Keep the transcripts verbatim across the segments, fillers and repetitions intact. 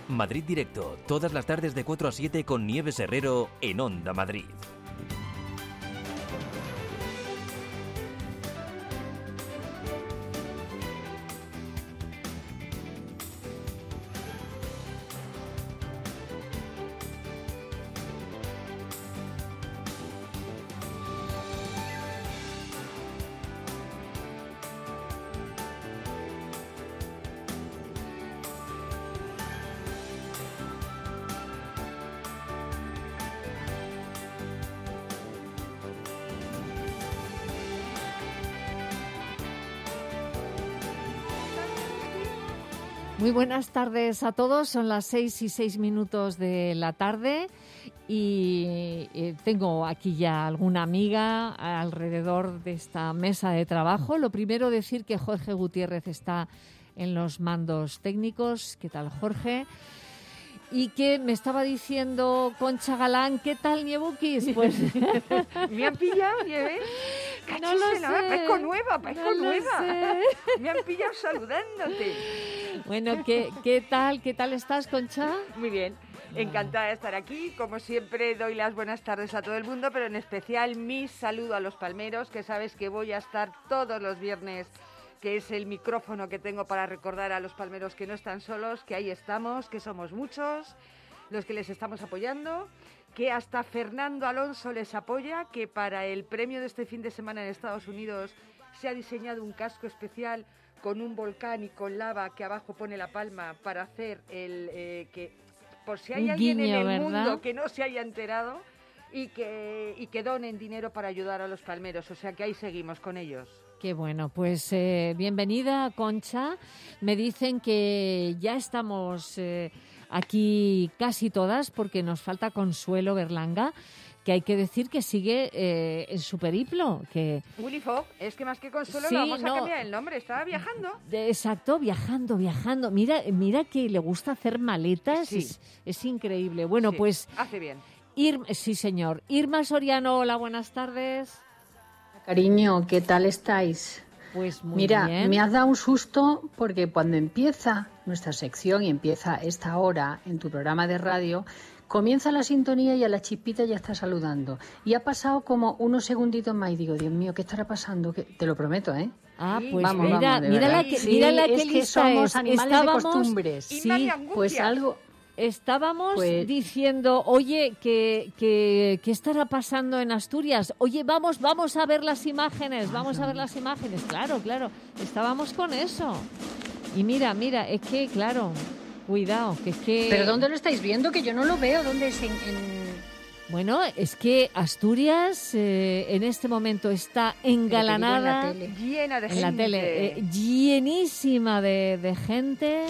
Madrid Directo, todas las tardes de cuatro a siete con Nieves Herrero en Onda Madrid. Muy buenas tardes a todos, son las seis y seis minutos de la tarde y eh, tengo aquí ya alguna amiga alrededor de esta mesa de trabajo. Lo primero, decir que Jorge Gutiérrez está en los mandos técnicos. ¿Qué tal, Jorge? Y que me estaba diciendo Concha Galán, ¿qué tal, Niebuquis? Pues me han pillado, Nieves. No lo sé. Parezco nueva, parezco no nueva. Sé. Me han pillado saludándote. Bueno, ¿qué, qué tal? ¿Qué tal estás, Concha? Muy bien. Encantada de estar aquí. Como siempre, doy las buenas tardes a todo el mundo, pero en especial mi saludo a los palmeros, que sabes que voy a estar todos los viernes, que es el micrófono que tengo para recordar a los palmeros que no están solos, que ahí estamos, que somos muchos los que les estamos apoyando, que hasta Fernando Alonso les apoya, que para el premio de este fin de semana en Estados Unidos se ha diseñado un casco especial con un volcán y con lava que abajo pone la palma para hacer el eh, que por si hay un alguien guiño, en el ¿verdad? mundo que no se haya enterado y que, y que donen dinero para ayudar a los palmeros, o sea que ahí seguimos con ellos. Qué bueno, pues eh, bienvenida, Concha. Me dicen que ya estamos eh, aquí casi todas porque nos falta Consuelo Berlanga, que hay que decir que sigue eh, en su periplo. Que... Willy Fogg, es que más que Consuelo Sí, le vamos no, a cambiar el nombre, estaba viajando. De, exacto, viajando, viajando. Mira, mira que le gusta hacer maletas, Sí. es, es increíble. Bueno, Sí, pues... hace bien. Ir, sí, señor. Irma Soriano, hola, buenas tardes. Cariño, ¿qué tal estáis? Pues muy Mira, bien. me has dado un susto porque cuando empieza nuestra sección y empieza esta hora en tu programa de radio, comienza la sintonía y a la chispita ya está saludando. Y ha pasado como unos segunditos más y digo, Dios mío, ¿qué estará pasando? ¿Qué? Te lo prometo, ¿eh? Ah, Sí, pues vamos, mira, vamos, de mira verdad. la que, Sí, mira la que es que lista somos es. animales Estábamos, de costumbres. Irma sí, de angustias. Pues algo... estábamos Pues- diciendo, oye, que, que, ¿qué estará pasando en Asturias? Oye, vamos, vamos a ver las imágenes, vamos a ver las imágenes. Claro, claro, estábamos con eso. Y mira, mira, es que, claro, cuidado, que es que... ¿Pero dónde lo estáis viendo? Que yo no lo veo. ¿Dónde es? En, en... Bueno, es que Asturias eh, en este momento está engalanada. Pero que digo en la tele. Llena de En gente. la tele, eh, llenísima de, de gente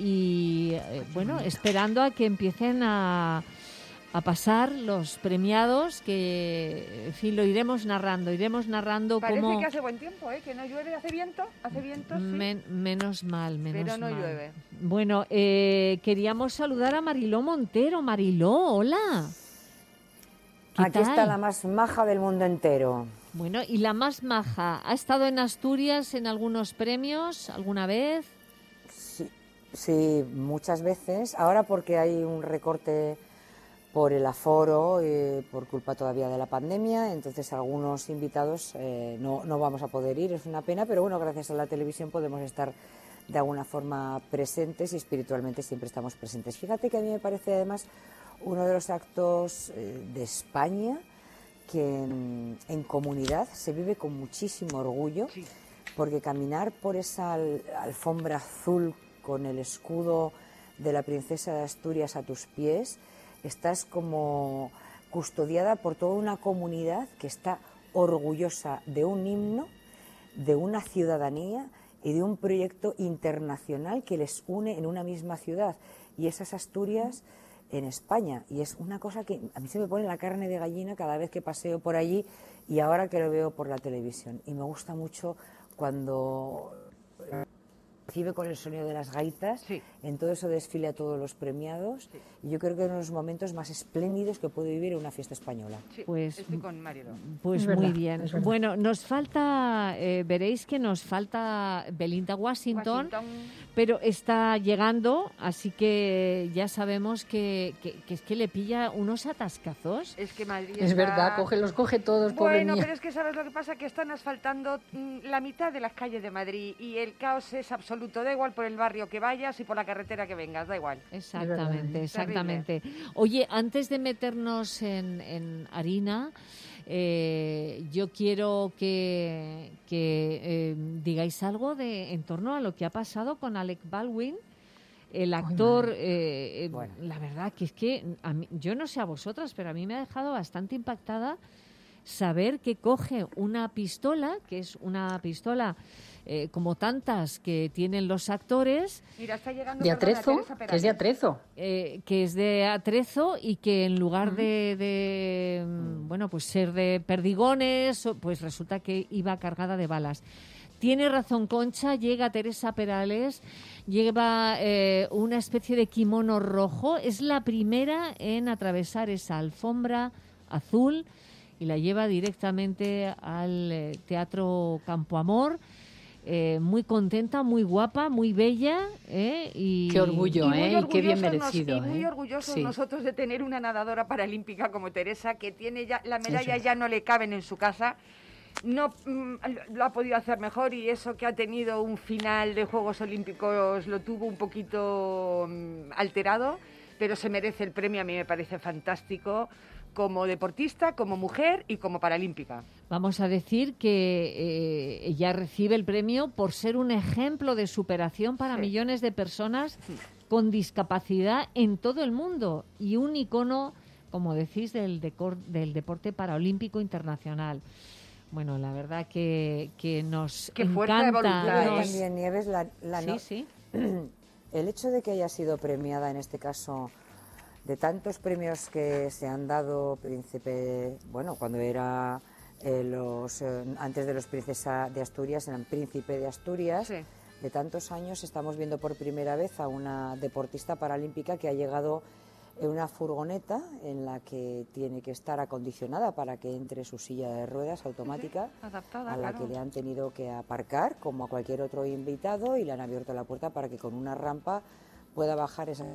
y, eh, bueno, esperando a que empiecen a, a pasar los premiados, que, en fin, lo iremos narrando, iremos narrando Parece cómo... que hace buen tiempo, ¿eh? Que no llueve, hace viento, hace viento, sí. Men- menos mal, menos Pero no mal. llueve. Bueno, eh, queríamos saludar a Mariló Montero. Mariló, hola. ¿Qué Aquí tal? está la más maja del mundo entero. Bueno, y la más maja, ¿ha estado en Asturias en algunos premios alguna vez? Sí, sí, muchas veces. Ahora porque hay un recorte por el aforo, eh, por culpa todavía de la pandemia, entonces algunos invitados eh, no, no vamos a poder ir, es una pena, pero bueno, gracias a la televisión podemos estar de alguna forma presentes y espiritualmente siempre estamos presentes. Fíjate que a mí me parece además uno de los actos eh, de España que en, en comunidad se vive con muchísimo orgullo, Sí. porque caminar por esa al- alfombra azul con el escudo de la princesa de Asturias a tus pies, estás como custodiada por toda una comunidad que está orgullosa de un himno, de una ciudadanía y de un proyecto internacional que les une en una misma ciudad, y esas Asturias en España, y es una cosa que a mí se me pone la carne de gallina cada vez que paseo por allí y ahora que lo veo por la televisión, y me gusta mucho cuando recibe con el sonido de las gaitas, Sí. en todo eso desfile a todos los premiados, Sí. y yo creo que es uno de los momentos más espléndidos que puede vivir en una fiesta española. Sí, Pues- estoy con Mariló. Pues Es muy verdad, bien. es verdad. Bueno, nos falta, eh, veréis que nos falta Belinda Washington, Washington. pero está llegando, así que ya sabemos que, que, que es que le pilla unos atascazos. Es que Madrid Es está- verdad, coge, los coge todos, pobre Bueno, mía. pero es que sabes lo que pasa, que están asfaltando mm, la mitad de las calles de Madrid y el caos es absoluto. Da igual por el barrio que vayas y por la carretera que vengas, da igual. Exactamente, verdad, ¿eh? exactamente. Oye, antes de meternos en, en harina, eh, yo quiero que, que eh, digáis algo de en torno a lo que ha pasado con Alec Baldwin. El actor, eh, eh, Bueno. la verdad que es que a mí- yo no sé a vosotras, pero a mí me ha dejado bastante impactada saber que coge una pistola, que es una pistola eh, como tantas que tienen los actores, Mira, está llegando De perdona, atrezo, Teresa que es de Perales. atrezo. eh, que es de atrezo y que en lugar de, de, mm, bueno, pues ser de perdigones, o- pues resulta que iba cargada de balas. Tiene razón Concha, llega Teresa Perales, lleva eh, una especie de kimono rojo, es la primera en atravesar esa alfombra azul y la lleva directamente al eh, Teatro Campo Amor. Eh, muy contenta, muy guapa, muy bella, ¿eh? Y Qué orgullo, Y muy ¿eh? Y qué bien orgullosos nos- merecido. y muy ¿eh? orgullosos Sí. nosotros de tener una nadadora paralímpica como Teresa, que tiene ya la medalla Eso. ya no le caben en su casa. No mm, lo ha podido hacer mejor y eso que ha tenido un final de Juegos Olímpicos lo tuvo un poquito mm, alterado, pero se merece el premio, a mí me parece fantástico como deportista, como mujer y como paralímpica. Vamos a decir que eh, ella recibe el premio por ser un ejemplo de superación para Sí. millones de personas con discapacidad en todo el mundo y un icono, como decís, del, decor- del deporte paraolímpico internacional. Bueno, la verdad que, que nos Qué fuerza de encanta. voluntad, Pero ¿eh? nos- también, Nieves, la, la no- Sí, sí. el hecho de que haya sido premiada en este caso, de tantos premios que se han dado, príncipe, bueno, cuando era eh, los eh, antes de los princesa de Asturias, eran príncipe de Asturias, Sí. de tantos años estamos viendo por primera vez a una deportista paralímpica que ha llegado en una furgoneta en la que tiene que estar acondicionada para que entre su silla de ruedas automática, adaptada, a la claro. que le han tenido que aparcar como a cualquier otro invitado y le han abierto la puerta para que con una rampa pueda bajar esa...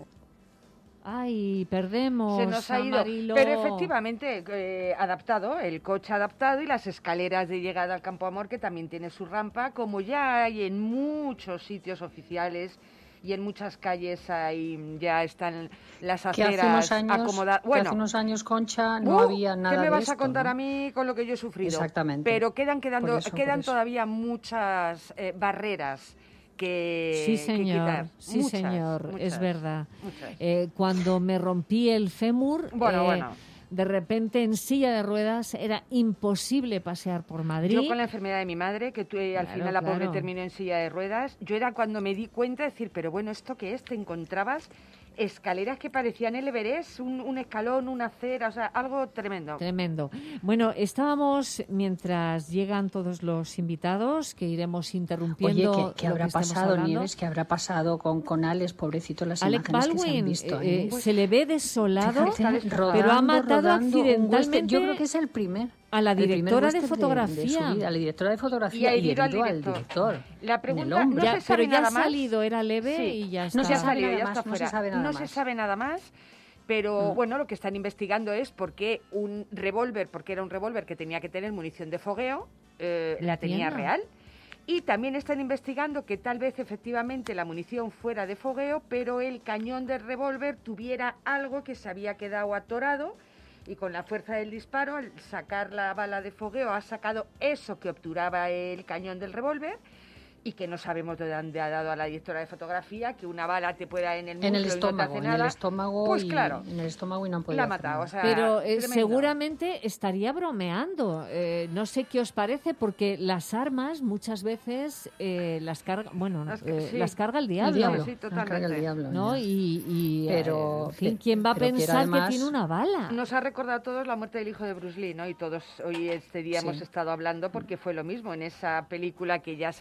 Ay, perdemos Se nos ha a ido, Mariló. pero efectivamente eh, adaptado, el coche adaptado y las escaleras de llegada al Campo Amor que también tiene su rampa, como ya hay en muchos sitios oficiales y en muchas calles hay, ya están las Que hace unos aceras años, acomodadas. que Bueno, hace unos años, Concha, no ¡uh! había nada ¿qué me de vas esto, a contar ¿no? a mí con lo que yo he sufrido? Exactamente. Pero quedan quedando, Por eso, por quedan eso. todavía muchas eh, barreras que, Sí, que señor, quitar. sí, Muchas, señor, es muchas, verdad. muchas. Eh, cuando me rompí el fémur, Bueno, eh, bueno. de repente en silla de ruedas era imposible pasear por Madrid. Yo con la enfermedad de mi madre, que tú, eh, al Claro, final la pobre claro. terminó en silla de ruedas, yo era cuando me di cuenta de decir, pero bueno, ¿esto qué es? Te encontrabas escaleras que parecían el Everest, un, un escalón, una acera, o sea, algo tremendo. Tremendo. Bueno, estábamos, mientras llegan todos los invitados, que iremos Oye, interrumpiendo. ¿qué, qué lo habrá que estemos pasado, hablando. Nieves? ¿Qué habrá pasado con, con Alex, pobrecito, las Alec imágenes que se han Baldwin visto? eh, ¿eh? se le ve desolado, Fíjate, rodando, pero ha matado rodando un accidentalmente western. Yo creo que es el primer. a la el primer directora de western fotografía. su vida, a la directora de Y fotografía ha y herido al herido al director. director. La en el pregunta, hombro. no Ya, se sabe pero ya ha nada más. salido, era leve Sí. y ya está. No Ya se ha sabe salido, nada ya más, está no se fuera. sabe nada No se más. sabe nada más, pero Mm. bueno, lo que están investigando es por qué un revólver, porque era un revólver que tenía que tener munición de fogueo, eh, la tenía Entiendo. real. Y también están investigando que tal vez efectivamente la munición fuera de fogueo, pero el cañón del revólver tuviera algo que se había quedado atorado y con la fuerza del disparo, al sacar la bala de fogueo, ha sacado eso que obturaba el cañón del revólver y que no sabemos de dónde ha dado a la directora de fotografía, que una bala te pueda en el muslo En el y no te estómago, hace en nada. el estómago Pues y claro, en el estómago y no han podido la ha hacer matado. nada. O sea, Pero eh, tremendo. seguramente estaría bromeando. Eh, no sé qué os parece, porque las armas muchas veces eh, las carga, bueno, Las- eh, sí. las carga el El diablo, diablo, sí, la totalmente. carga el diablo, ¿no? ya. Y, y, Pero, eh, en fin, eh, ¿quién va a pero quiero pensar además- que tiene una bala? Nos ha recordado a todos la muerte del hijo de Bruce Lee, ¿no? Y todos hoy este día Sí. hemos estado hablando porque fue lo mismo en esa película que ya se considera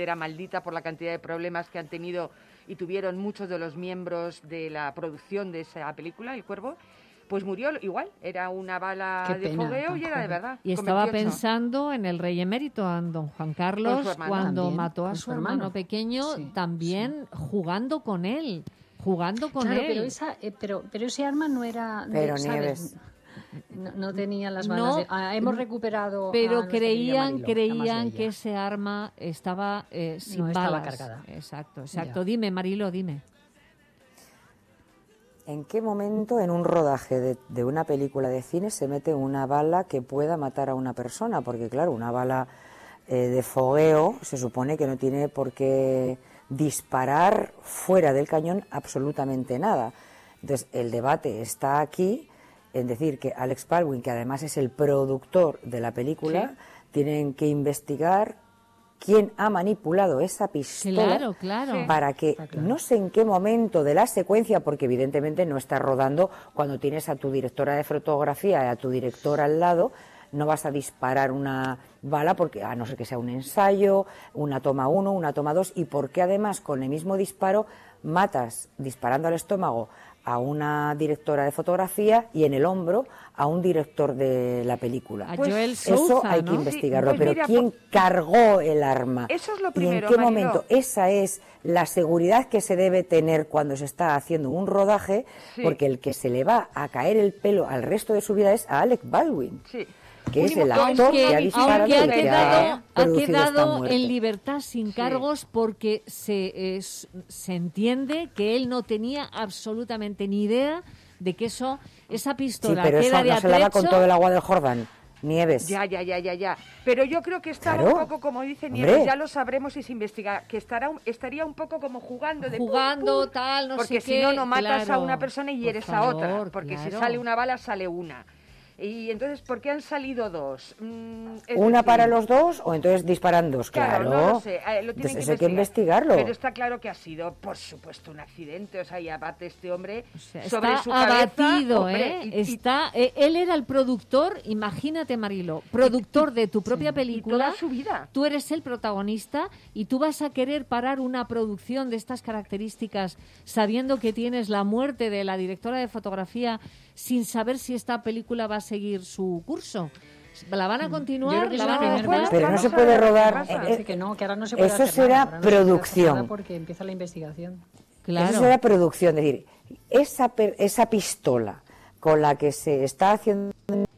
era maldita por la cantidad de problemas que han tenido y tuvieron muchos de los miembros de la producción de esa película, El Cuervo, pues murió igual, era una bala Qué de pena, fogueo tan y era joven. de verdad. Y con estaba veintiocho. pensando en el rey emérito, en don Juan Carlos, Con su hermano. cuando También, mató a con su, su hermano, hermano. pequeño, Sí, también jugando con él, jugando con Claro, él. pero, esa, eh, pero, pero ese arma no era... no, Pero, ¿sabes? Nieves. No, no tenía las balas No, de... Ah, hemos recuperado... a Pero nuestra querida creían, Mariló, la más creían bella. que ese arma estaba eh, sin No estaba balas. cargada. Exacto, exacto. Ya. Dime, Marilo, dime. ¿En qué momento en un rodaje de, de una película de cine se mete una bala que pueda matar a una persona? Porque claro, una bala eh, de fogueo se supone que no tiene por qué disparar fuera del cañón absolutamente nada. Entonces, el debate está aquí en decir que Alex Baldwin, que además es el productor de la película, Sí. tienen que investigar quién ha manipulado esa pistola Claro, claro. Sí. para que Está claro. no sé en qué momento de la secuencia, porque evidentemente no estás rodando cuando tienes a tu directora de fotografía y a tu director al lado, no vas a disparar una bala porque a no ser que sea un ensayo, una toma uno, una toma dos, y porque además con el mismo disparo matas disparando al estómago a una directora de fotografía y en el hombro a un director de la película. A Pues Joel Eso Souza, hay que ¿no? investigarlo, Sí, pues pero mira, ¿quién por- cargó el arma? Eso es lo ¿Y primero, en qué Mariló. momento? Esa es la seguridad que se debe tener cuando se está haciendo un rodaje, Sí. porque el que se le va a caer el pelo al resto de su vida es a Alec Baldwin, Sí. que es el Único- actor Aunque, que ha disparado aunque y ha que quedado, ha ha producido esta quedado muerte. en libertad sin Sí. cargos porque se, es- se entiende que él no tenía absolutamente ni idea de que eso, esa Sí, pistola pero que eso era de no se lava con atrecho- todo el agua del Jordán, Nieves. Ya, ya, ya, ya, ya. Pero yo creo que estaba Claro. un poco, como dice Hombre. Nieves, ya lo sabremos si se investiga, que estará un- estaría un poco como jugando de pum, Jugando, pum, tal, no porque sé si qué, no, no matas a claro. una persona y Por hieres a otra, favor, porque si claro. sale una bala, sale una. Y entonces, ¿por qué han salido dos? Mm, es ¿Una decir, para los dos o entonces disparan dos? Claro, Claro, no lo sé, eh, lo tienen Entonces que eso hay que investigar. investigarlo. Pero está claro que ha sido, por supuesto, un accidente. O sea, y aparte este hombre O sea, sobre está su cabeza... abatido, hombre, ¿eh? y- y- Está, eh, él era el productor, imagínate, Marilo, productor de tu propia y película. toda su vida. Tú eres el protagonista y tú vas a querer parar una producción de estas características sabiendo que tienes la muerte de la directora de fotografía sin saber si esta película va a seguir su curso. ¿La van a Yo continuar? creo que ¿La es el van a primer dejar? paso. Pero no Vamos se a puede ver qué rodar. pasa. eh, Parece que no, que ahora no se puede eso hacer será nada, ahora no se puede hacer producción. nada porque empieza la investigación. Claro. Eso será producción, es decir, esa, pe- esa pistola con la que se está haciendo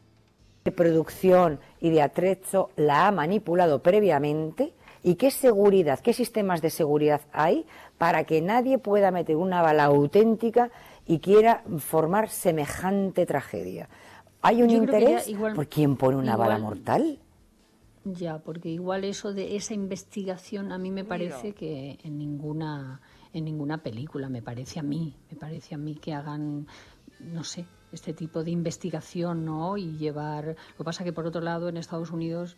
de producción y de atrecho la ha manipulado previamente y qué seguridad, qué sistemas de seguridad hay para que nadie pueda meter una bala auténtica y quiera formar semejante tragedia. ¿Hay un Yo creo que ya interés igual- por quién pone una bala igual- mortal? Ya, porque igual eso de esa investigación a mí me parece Mira. que en ninguna en ninguna película, me parece a mí, me parece a mí que hagan, no sé, este tipo de investigación, ¿no? Y llevar... Lo que pasa que por otro lado en Estados Unidos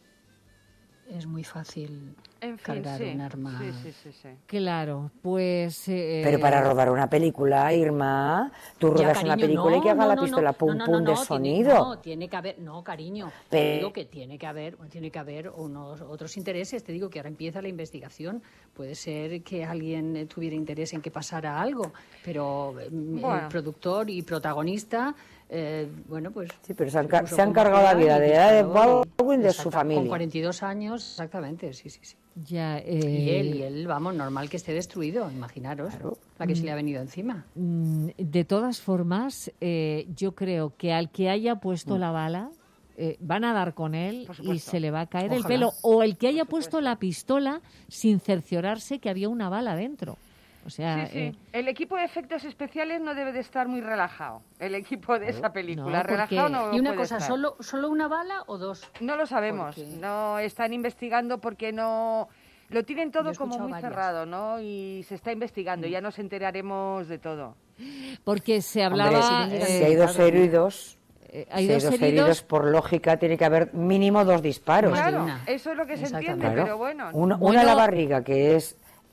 es muy fácil En fin, cargar sí. un arma. Sí, sí, sí, sí. Claro, pues... eh, Pero para rodar una película, Irma, tú Ya, rodas una cariño, película y que no, haga no, la no, pistola no, pum no, no, pum no, de tiene- sonido. no, tiene que haber, no, cariño, te Pe- digo que tiene que haber, tiene que haber unos otros intereses, te digo que ahora empieza la investigación, puede ser que alguien eh, tuviera interés en que pasara algo, pero eh, Bueno. el productor y protagonista, eh, bueno, pues... Sí, pero se han, se ca- puso se han como cargado la plan vida y de Alec disparó y- Baldwin de su exacta- familia. Con cuarenta y dos años, exactamente, sí, sí, sí. Ya, Y eh, él, y él, vamos, normal que esté destruido, imaginaros, la que se le ha venido encima. Mm, De todas formas, eh, yo creo que al que haya Mm. puesto la bala, eh, van a dar con él Por y supuesto. se le va a caer el Ojalá. pelo. O el que haya puesto la pistola sin cerciorarse que había una bala dentro. O sea, Sí, sí. eh, El equipo de efectos especiales no debe de estar muy relajado. El equipo de esa película. No, relajado porque- no Y una puede cosa, estar. ¿solo, ¿solo una bala o dos? No lo sabemos. Porque- No están investigando porque no... Lo tienen Yo todo he como escuchado muy varias. cerrado, ¿no? Y se está investigando. Ya nos enteraremos de todo. porque se Hombre, hablaba... si eh, si hay dos heridos, eh, si hay dos heridos, por lógica tiene que haber mínimo dos disparos. Más de Claro, una. eso es lo que se entiende, Exactamente. pero bueno. Una, Bueno. una en la barriga, que es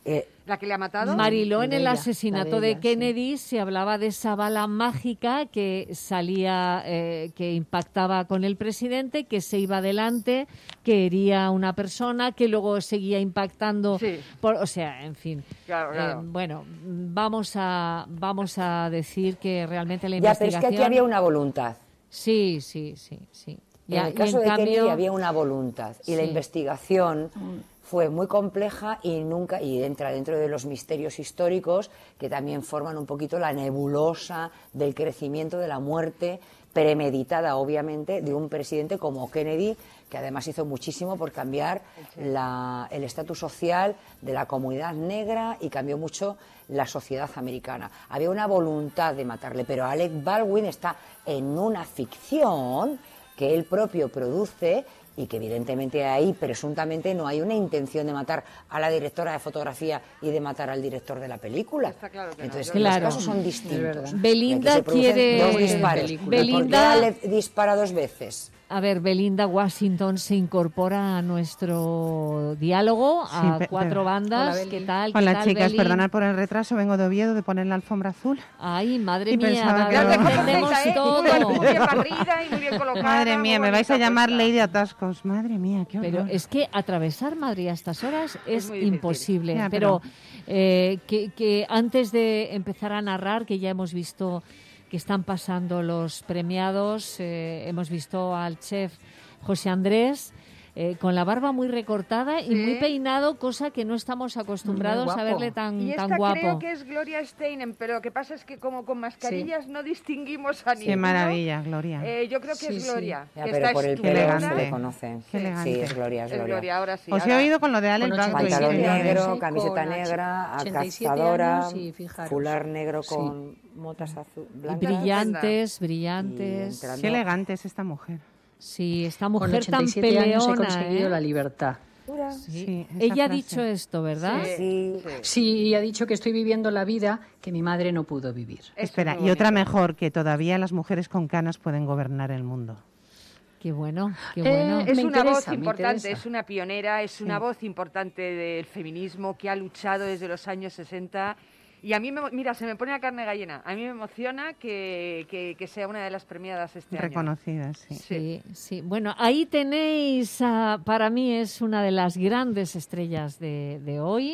Eh, ¿La que le ha matado? Mariló, en el ella, asesinato de de, ella, Kennedy sí. se hablaba de esa bala mágica que salía, eh, que impactaba con el presidente, que se iba adelante, que hería a una persona, que luego seguía impactando. Sí. Por, o sea, en fin. Claro, claro. Eh, bueno, vamos a, vamos a decir que realmente la Ya, investigación... pero es que aquí había una voluntad. Sí, sí, sí, sí. En Ya, el caso en de cambio... Kennedy había una voluntad y Sí. la investigación fue muy compleja y nunca y entra dentro de los misterios históricos que también forman un poquito la nebulosa del crecimiento de la muerte premeditada, obviamente, de un presidente como Kennedy, que además hizo muchísimo por cambiar la, el estatus social de la comunidad negra y cambió mucho la sociedad americana. Había una voluntad de matarle, pero Alec Baldwin está en una ficción que él propio produce y que evidentemente ahí presuntamente no hay una intención de matar a la directora de fotografía y de matar al director de la película. Está claro que no. Entonces Claro. los casos son distintos. Belinda Y aquí se producen quiere- dos disparos. Belinda- ¿Por qué le dispara dos veces? A ver, Belinda Washington se incorpora a nuestro diálogo, a Sí, pe- cuatro pero- bandas. Hola, Beli. ¿Qué tal? ¿Qué Hola tal, chicas, Beli? perdonad por el retraso, vengo de Oviedo de poner la alfombra azul. Ay, madre Y mía, pensaba que ahora no. lo entendemos ¿eh? todo. Muy bien barrida y muy bien colocada. Madre mía, muy me vais a bonita llamar puesta. Lady Atascos. Madre mía, qué horror. Pero es que atravesar Madrid a estas horas es, muy difícil. imposible. Ya, pero pero- eh, que, que antes de empezar a narrar, que ya hemos visto que están pasando los premiados, eh, hemos visto al chef José Andrés eh, con la barba muy recortada y Sí. muy peinado, cosa que no estamos acostumbrados Muy a guapo. verle tan, Y esta tan guapo. creo que es Gloria Steinem, pero lo que pasa es que como con mascarillas no distinguimos a ninguno. Qué maravilla, Gloria. Eh, yo creo que Sí, es sí. Gloria. Ya, que pero está por el estupenda. pelo se elegante. le conoce. Qué elegante. Sí, es Gloria, es Es Gloria. Gloria, ahora sí. Os he ahora- oído con lo de Alec Con Baldwin. ochenta y Pantalón siete negro, años, camiseta con negra, ochenta y siete cazadora, años y fijaros. fular negro Sí. con motas azul, Y blancas. brillantes, Y brillantes. entrando- Qué elegante es esta mujer. Sí, esta Con mujer tan ochenta y siete años he peleona. conseguido ¿eh? la libertad. Sí. Sí, esa Ella ha frase. dicho esto, ¿verdad? Sí, Sí, y ha dicho que estoy viviendo la vida que mi madre no pudo vivir. Eso Espera, es muy y otra bonito. mejor, que todavía las mujeres con canas pueden gobernar el mundo. Qué bueno, qué Eh, bueno. Es Me una interesa, voz me importante, interesa. es una pionera, es una voz importante del feminismo que ha luchado desde los años sesenta. Y a mí, me, mira, se me pone la carne gallina. A mí me emociona que, que, que sea una de las premiadas este año. Reconocidas, sí. Sí, sí. Bueno, ahí tenéis, ah, para mí es una de las grandes estrellas de, de hoy,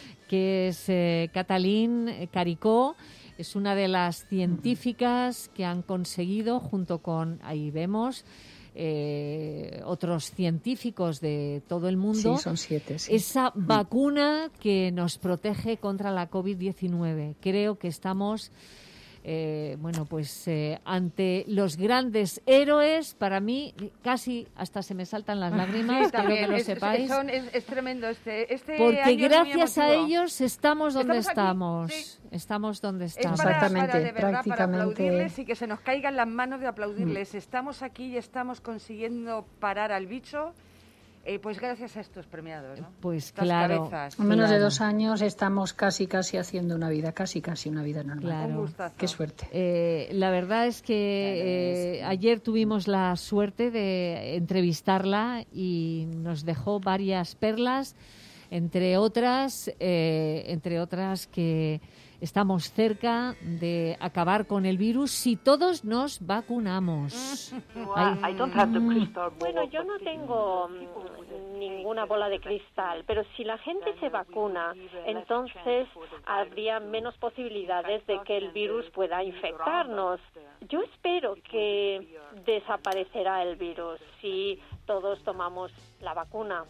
que es eh, Catalín Caricó. Es una de las científicas que han conseguido, junto con, ahí vemos, eh, otros científicos de todo el mundo, Sí, son siete. Sí. esa vacuna que nos protege contra la covid diecinueve. Creo que estamos, eh, bueno, pues eh, ante los grandes héroes. Para mí, casi hasta se me saltan las lágrimas, Sí, quiero también, que lo es, sepáis. son- es- es tremendo este, este Porque año es muy gracias a emotivo. ellos estamos donde Estamos aquí, estamos. sí. Estamos donde Es estamos. para, Exactamente, para, de verdad, para prácticamente- aplaudirles y que se nos caigan las manos de aplaudirles. Estamos aquí y estamos consiguiendo parar al bicho, eh, pues gracias a estos premiados, ¿no? Pues Estas claro. cabezas. En menos de Claro. dos años estamos casi, casi haciendo una vida, casi, casi una vida normal. Claro. Un gustazo. Qué suerte. Eh, la verdad es que eh, ayer tuvimos la suerte de entrevistarla y nos dejó varias perlas, entre otras, eh, entre otras que estamos cerca de acabar con el virus si todos nos vacunamos. Ay, Bueno, yo no tengo mm, ninguna bola de cristal, pero si la gente se vacuna, entonces habría menos posibilidades de que el virus pueda infectarnos. Yo espero que desaparecerá el virus si todos tomamos la vacuna.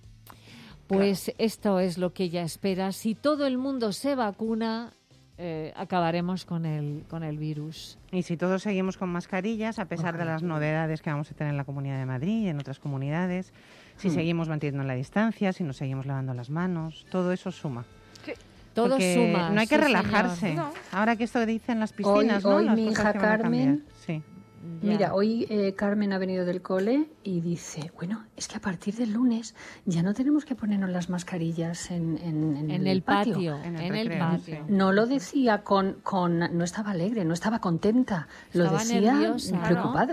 pues esto es lo que ella espera. Si todo el mundo se vacuna, eh, acabaremos con el, con el virus. Y si todos seguimos con mascarillas, a pesar de las novedades que vamos a tener en la Comunidad de Madrid y en otras comunidades, si seguimos manteniendo la distancia, si nos seguimos lavando las manos, todo eso suma. Todo Porque suma. no hay que sí, relajarse. señor. No. Ahora que esto que dicen las piscinas, Hoy- ¿no? hoy Las mi cosas hija que van a Carmen- cambiar. Sí. Ya. Mira, hoy eh, Carmen ha venido del cole y dice, bueno, es que a partir del lunes ya no tenemos que ponernos las mascarillas en, en, en En el patio, en En el, el recreo, patio. sí. No lo decía con, con... No estaba alegre, no estaba contenta, lo Estaba decía nerviosa, ¿no? preocupada.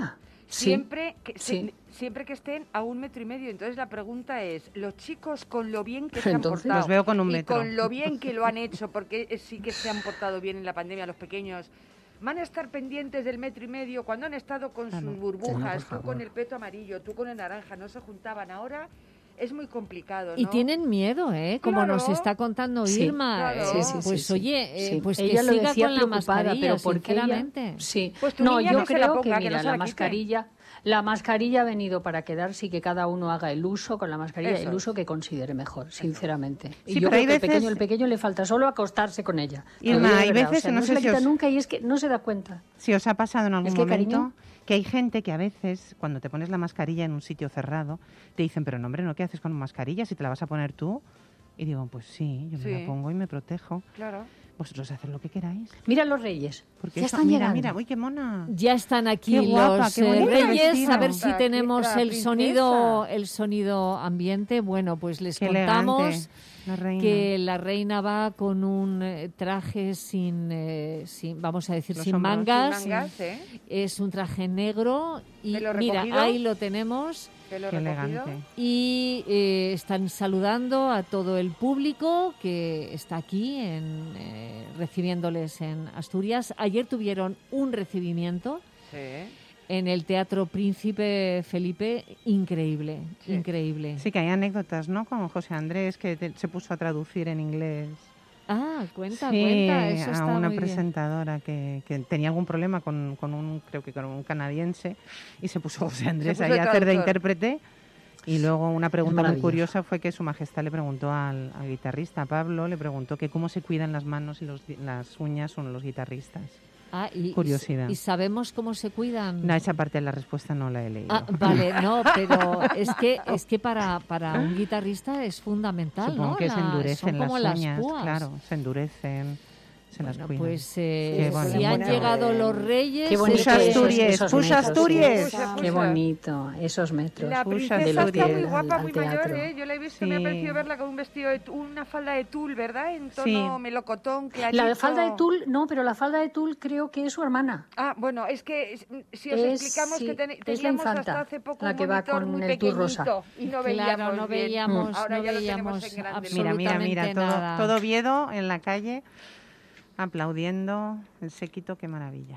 siempre que, sí. se, siempre que estén a un metro y medio. Entonces la pregunta es, los chicos con lo bien que se han Entonces, portado los veo con un y metro. con lo bien que lo han hecho, porque sí que se han portado bien en la pandemia los pequeños, van a estar pendientes del metro y medio cuando han estado con Claro. sus burbujas, Sí, no, por tú con favor. el peto amarillo, tú con el naranja, no se juntaban. Ahora es muy complicado, ¿no? Y tienen miedo, ¿eh? Como Claro. nos está contando Sí. Irma. Claro. eh, Sí, sí, pues sí, sí. oye, eh, Sí. pues ella que lo siga decía con la preocupada, mascarilla, pero porque ella- sinceramente. sí. Pues tu no, niña yo que se la creo ponga, que que no mira, se la la quite. mascarilla, la mascarilla ha venido para quedarse y que cada uno haga el uso con la mascarilla, Eso el es. uso que considere mejor, sinceramente. Y Sí, yo pero creo hay que el veces- pequeño, el pequeño le falta solo acostarse con ella. Te lo Irma, digo de hay verdad, veces, o sea, no no sé se la si quita os- nunca y es que no se da cuenta. Si os ha pasado en algún Es que, momento cariño, que hay gente que a veces, cuando te pones la mascarilla en un sitio cerrado, te dicen, pero no, hombre, ¿no qué haces con mascarilla si te la vas a poner tú? Y digo, pues sí, yo me Sí. la pongo y me protejo. Claro. Vosotros haced lo que queráis. Mira los reyes, Porque ya eso- están mira, llegando. mira, uy, qué mona. Ya están aquí Qué guapa, los qué eh, bonito el reyes, vestido. a ver si La- tenemos la el princesa. sonido, el sonido ambiente. Bueno, pues les Qué contamos elegante, la reina. que la reina va con un eh, traje sin, eh, sin, vamos a decir, Los sin hombros. mangas. Sin mangas, ¿eh? Es un traje negro y ¿Pelo mira, recogido? ahí lo tenemos. Pelo Qué recogido. elegante. Y eh, están saludando a todo el público que está aquí en, eh, recibiéndoles en Asturias. Ayer tuvieron un recibimiento Sí. en el Teatro Príncipe Felipe, increíble, Sí. increíble. Sí, que hay anécdotas, ¿no? Con José Andrés, que te- se puso a traducir en inglés. Ah, cuenta, Sí, cuenta, eso a está una muy bien. presentadora que, que tenía algún problema con, con un, creo que con un canadiense, y se puso José Andrés puso ahí de a hacer de traductor. intérprete. Y luego una pregunta muy maravilloso. curiosa fue que Su Majestad le preguntó al, al guitarrista, a Pablo, le preguntó que cómo se cuidan las manos y los, di- las uñas son los guitarristas. Ah, y, Curiosidad. ¿Y sabemos cómo se cuidan? No, esa parte de la respuesta no la he leído. Ah, vale, no, pero es que es que para, para un guitarrista es fundamental, Supongo ¿no? que se La- endurecen son como las las uñas, púas. claro, se endurecen, se las Bueno, cuidan. pues eh, Qué si bonito. han Qué llegado bonito. los reyes... Qué bonito Puxa es que- esos- Asturias, esos Puxa metros, Asturias. Puxa, Qué puxa. bonito, esos metros. La Puxa, princesa de lo está que muy era guapa, al muy mayor, teatro. ¿eh? Yo la he visto, me ha Sí. parecido verla con un vestido, de tu- una falda de tul, ¿verdad? En tono Sí. melocotón, clarito. La falda de tul, no, pero la falda de tul creo que es su hermana. Ah, bueno, es que es- si os Es- explicamos sí, que ten- es la teníamos infanta, hasta hace poco la un que va monitor con muy el tul rosa. pequeñito y no Claro, veíamos no bien. veíamos, Ahora no ya lo veíamos tenemos en grande. Mira, mira, mira, absolutamente todo, nada. todo Oviedo en la calle aplaudiendo el séquito, qué maravilla.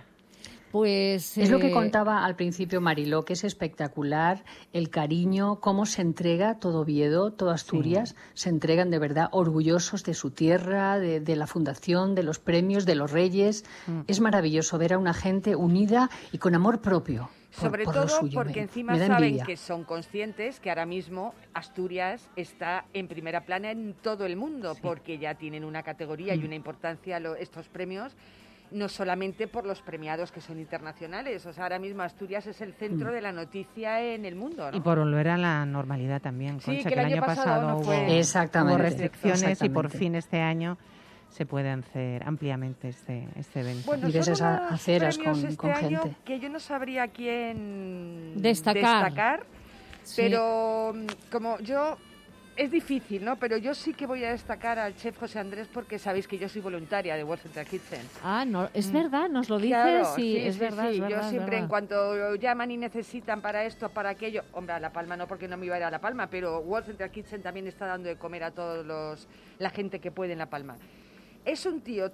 Pues Es lo que eh, contaba al principio Mariló, que es espectacular el cariño, cómo se entrega todo Oviedo, todo Asturias, se entregan de verdad orgullosos de su tierra, de, de la fundación, de los premios, de los reyes. Mm. Es maravilloso ver a una gente unida y con amor propio. por- Sobre por lo todo suyo. porque Me- encima me da saben envidia. que son conscientes que ahora mismo Asturias está en primera plana en todo el mundo, Sí. porque ya tienen una categoría y Mm. una importancia lo- estos premios, no solamente por los premiados que son internacionales. O sea, ahora mismo Asturias es el centro Mm. de la noticia en el mundo, ¿no? Y por volver a la normalidad también, Sí, Concha, que el año pasado no hubo, fue- Exactamente, hubo restricciones y por exactamente. fin este año se puede hacer ampliamente este, este evento. Bueno, Y ves son esas unos aceras premios con- este con año gente. que yo no sabría quién Destacar. destacar, sí. pero mm, como yo es difícil, ¿no? Pero yo sí que voy a destacar al chef José Andrés porque sabéis que yo soy voluntaria de World Central Kitchen. Ah, no, es Mm. verdad, nos lo dices Claro, y es verdad, sí. es verdad, Yo es siempre, en verdad. cuanto llaman y necesitan para esto, para aquello, hombre, a La Palma no, porque no me iba a ir a La Palma, pero World Central Kitchen también está dando de comer a todos los la gente que puede en La Palma. Es un tío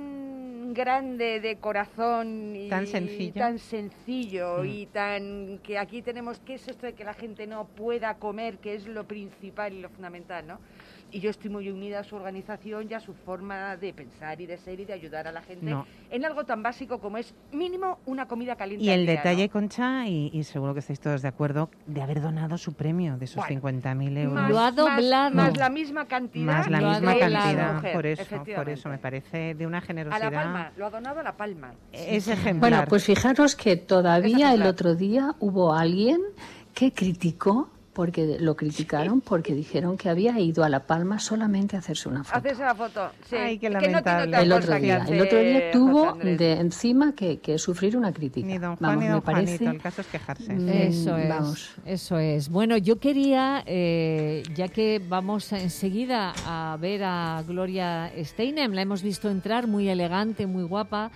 tan grande de corazón y Tan sencillo. tan sencillo Mm. y tan que aquí tenemos que es esto de que la gente no pueda comer, que es lo principal y lo fundamental, ¿no? Y yo estoy muy unida a su organización y a su forma de pensar y de ser y de ayudar a la gente No. en algo tan básico como es mínimo una comida caliente. Y al el día, detalle, ¿no? Concha, y, y seguro que estáis todos de acuerdo, de haber donado su premio de esos Bueno, cincuenta mil euros. Más, Lo ha más- doblado. Más, la misma cantidad. Más la Lo ha misma doblado. cantidad, Mujer, por eso, por efectivamente. eso me parece de una A generosidad. La Palma, lo ha donado a La Palma. Es ejemplar. Bueno, pues fijaros que todavía Es el ejemplar. otro día hubo alguien que criticó, porque lo criticaron, porque dijeron que había ido a La Palma solamente a hacerse una foto. Hacerse la foto. Sí. Ay, qué Es que no tiene lamentable. otra El cosa otro que día, hacer, el otro día José tuvo Andrés. de encima que, que sufrir una crítica. Ni don Juan Vamos, ni me don parece. Juanito, el caso es quejarse. Mm, Eso es, vamos. eso es. Bueno, yo quería, eh, ya que vamos enseguida a ver a Gloria Steinem, la hemos visto entrar muy elegante, muy guapa.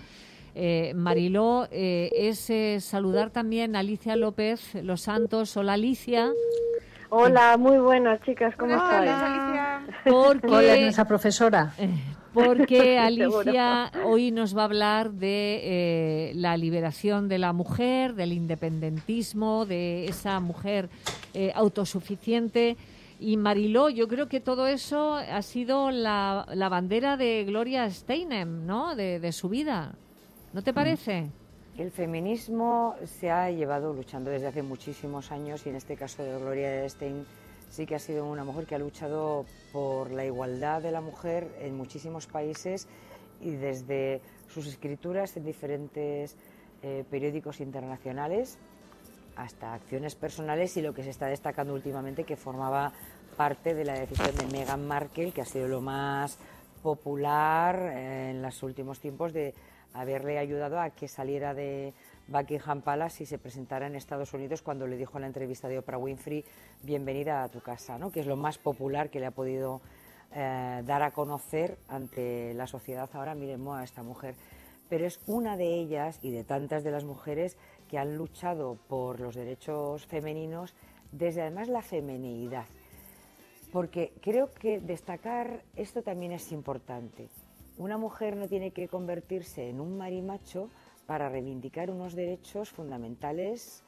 Eh, Mariló, eh, es eh, saludar también a Alicia López Los Santos. Hola, Alicia. Hola, muy buenas, chicas, ¿cómo Buenas estáis? tardes, Alicia. Porque, Hola, nuestra profesora. eh, porque Alicia hoy nos va a hablar de eh, la liberación de la mujer, del independentismo, de esa mujer eh, autosuficiente. Y Mariló, yo creo que todo eso ha sido la, la bandera de Gloria Steinem, ¿no? De, de su vida. ¿No te parece? El feminismo se ha llevado luchando desde hace muchísimos años y en este caso de Gloria Steinem sí que ha sido una mujer que ha luchado por la igualdad de la mujer en muchísimos países y desde sus escrituras en diferentes eh, periódicos internacionales hasta acciones personales y lo que se está destacando últimamente que formaba parte de la decisión de Meghan Markle, que ha sido lo más popular eh, en los últimos tiempos de haberle ayudado a que saliera de Buckingham Palace y se presentara en Estados Unidos cuando le dijo en la entrevista de Oprah Winfrey bienvenida a tu casa, ¿no? Que es lo más popular que le ha podido eh, dar a conocer ante la sociedad ahora mismo a esta mujer. Pero es una de ellas y de tantas de las mujeres que han luchado por los derechos femeninos desde además la feminidad. Porque creo que destacar esto también es importante. Una mujer no tiene que convertirse en un marimacho para reivindicar unos derechos fundamentales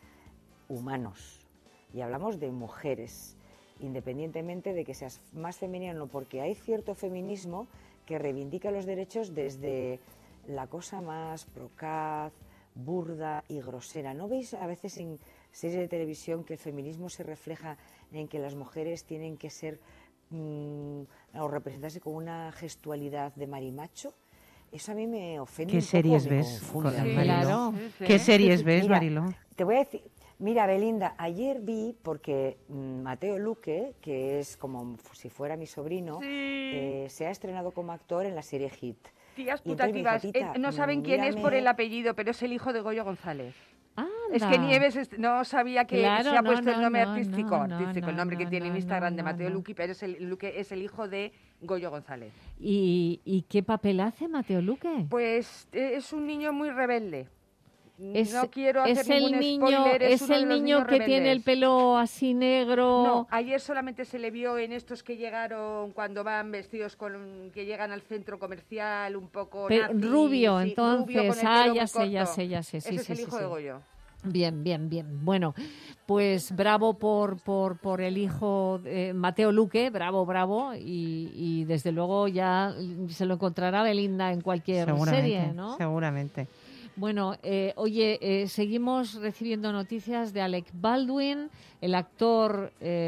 humanos. Y hablamos de mujeres, independientemente de que seas más femenina o no, porque hay cierto feminismo que reivindica los derechos desde la cosa más procaz, burda y grosera. ¿No veis a veces en series de televisión que el feminismo se refleja en que las mujeres tienen que ser mmm, o representarse con una gestualidad de marimacho? Eso a mí me ofende. ¿Qué un series poco, me ves? confunde. Sí, claro. Sí, sí. ¿Qué series ves, Mira, Mariló? Te voy a decir, mira, Belinda, ayer vi, porque mm, Mateo Luque, que es como si fuera mi sobrino, Sí. eh, se ha estrenado como actor en la serie Hit. Tías Y entonces me dijo, putativas. "Tita, Eh, no saben quién es mírame". por el apellido, pero es el hijo de Goyo González. Anda. Es que Nieves est- no sabía que Claro, se ha no, puesto el no, nombre no, artístico, no, no, artístico el no, nombre que no, tiene en no, Instagram de no, Mateo no. Luque, pero es el, Luque es el hijo de Goyo González. ¿Y, y qué papel hace Mateo Luque? Pues eh, es un niño muy rebelde. Es, no quiero hacer es el ningún niño, spoiler, es, es uno el de los niño niños que tiene el rebeldes. pelo así negro. No, ayer solamente se le vio en estos que llegaron cuando van vestidos con que llegan al centro comercial un poco Pe- nazi, rubio, sí, entonces. rubio con el Ah, pelo ya muy sé, ya corto. sé, ya sé. Sí, Ese sí, es el sí, hijo sí. de Goyo. Bien, bien, bien. Bueno, pues bravo por, por, por el hijo eh, Mateo Luque, bravo, bravo. Y, y desde luego ya se lo encontrará Belinda en cualquier Seguramente, serie, ¿no? seguramente. Bueno, eh, oye, eh, seguimos recibiendo noticias de Alec Baldwin, el actor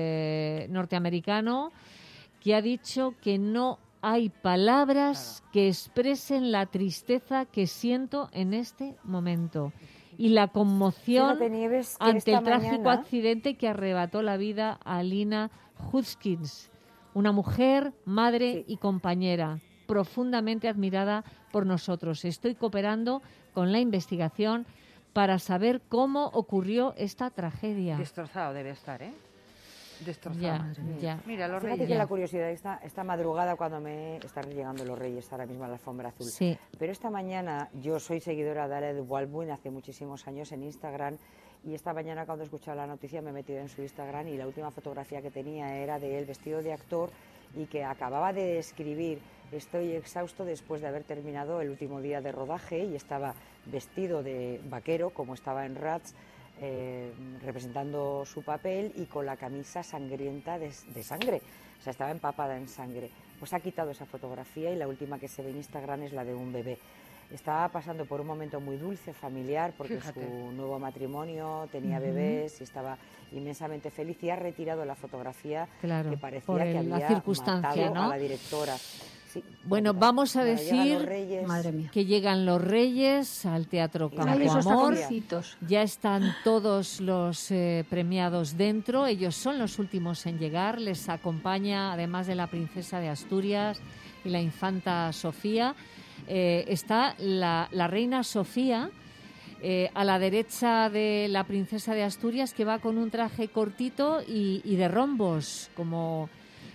eh, norteamericano, que ha dicho que no hay palabras que expresen la tristeza que siento en este momento y la conmoción Fíjate, Nieves, que ante esta el trágico mañana- accidente que arrebató la vida a Lina Hutchins, una mujer, madre Sí. y compañera, profundamente admirada por nosotros. Estoy cooperando con la investigación para saber cómo ocurrió esta tragedia. Destrozado debe estar, ¿eh? Destrozado. Ya, Madre mía. ya. Mira, los Fíjate reyes. que la curiosidad esta, esta madrugada cuando me están llegando los reyes ahora mismo a la alfombra azul. Sí. Pero esta mañana yo soy seguidora de Alec Baldwin hace muchísimos años en Instagram y esta mañana cuando he escuchado la noticia me he metido en su Instagram y la última fotografía que tenía era de él vestido de actor y que acababa de escribir estoy exhausto después de haber terminado el último día de rodaje y estaba vestido de vaquero como estaba en Rats. Eh, representando su papel y con la camisa sangrienta de, de sangre, o sea, estaba empapada en sangre. Pues ha quitado esa fotografía y la última que se ve en Instagram es la de un bebé. Estaba pasando por un momento muy dulce, familiar, porque Fíjate. su nuevo matrimonio tenía Ujú. bebés y estaba inmensamente feliz y ha retirado la fotografía Claro, que parecía por que el- la había circunstancia, matado ¿no? a la directora. Sí, Bueno, porque, vamos a bueno, llegan los decir Reyes. Madre mía. que llegan los Reyes al Teatro Y Campo Ay, eso está Amor. taconcitos. Ya están todos los eh, premiados dentro. Ellos son los últimos en llegar. Les acompaña, además de la princesa de Asturias y la infanta Sofía, eh, está la, la reina Sofía. Eh, a la derecha de la princesa de Asturias, que va con un traje cortito y, y de rombos, como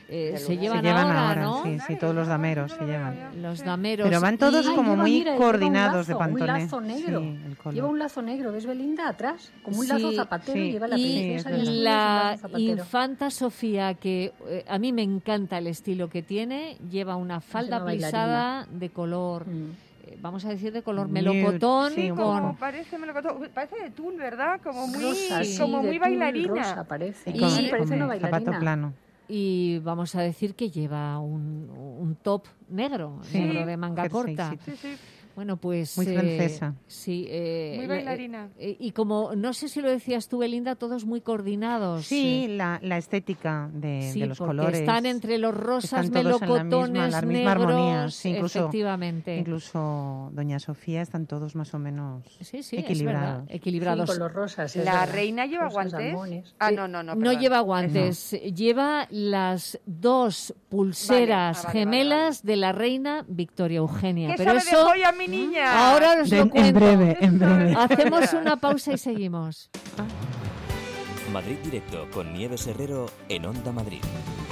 eh, De se lunes. llevan, se llevan ahora, ahora, ¿no? sí, sí, todos los dameros se llevan. Los dameros. Pero van todos Y- como lleva, muy mira, lleva un coordinados de lazo, Pantone. Un lazo negro. Sí, el color. Lleva un lazo negro, ¿ves, Belinda? Atrás, como un lazo Sí, zapatero. sí. Lleva la y princesa Sí, de es Asturias, un la lazo zapatero. infanta Sofía, que eh, a mí me encanta el estilo que tiene, lleva una falda una plisada de color, Mm. eh, vamos a decir de color Nude, melocotón, sí, un con Como parece melocotón, parece de tul, ¿verdad? Como muy, Rosa, sí, como de muy tul, bailarina. rosa parece. Y- sí, parece una zapato bailarina. plano. y vamos a decir que lleva un, un top negro, Sí. negro de manga Jersey, corta. sí. Sí, sí. Bueno, pues... Muy eh, francesa. sí. eh, Muy le- bailarina. eh, y como, no sé si lo decías tú, Belinda, todos muy coordinados. Sí, eh. la, la estética de, Sí, de los porque colores. están entre los rosas, están todos en la misma- melocotones, la misma negros, armonía, sí, incluso- efectivamente. Incluso Doña Sofía están todos más o menos Sí, sí, es equilibrados. verdad, equilibrados. Sí, con los rosas. es ¿La verdad. reina lleva Rosas, guantes? salmones. Ah, Eh, no, no, no. No perdón. lleva guantes, lleva las dos pulseras Vale, ah, vale, gemelas de la reina Victoria Eugenia. ¿Qué Pero sabe eso de joya, mi niña? ahora os De- lo en cuento. breve, en breve. Hacemos una pausa y seguimos. Madrid Directo con Nieves Herrero en Onda Madrid.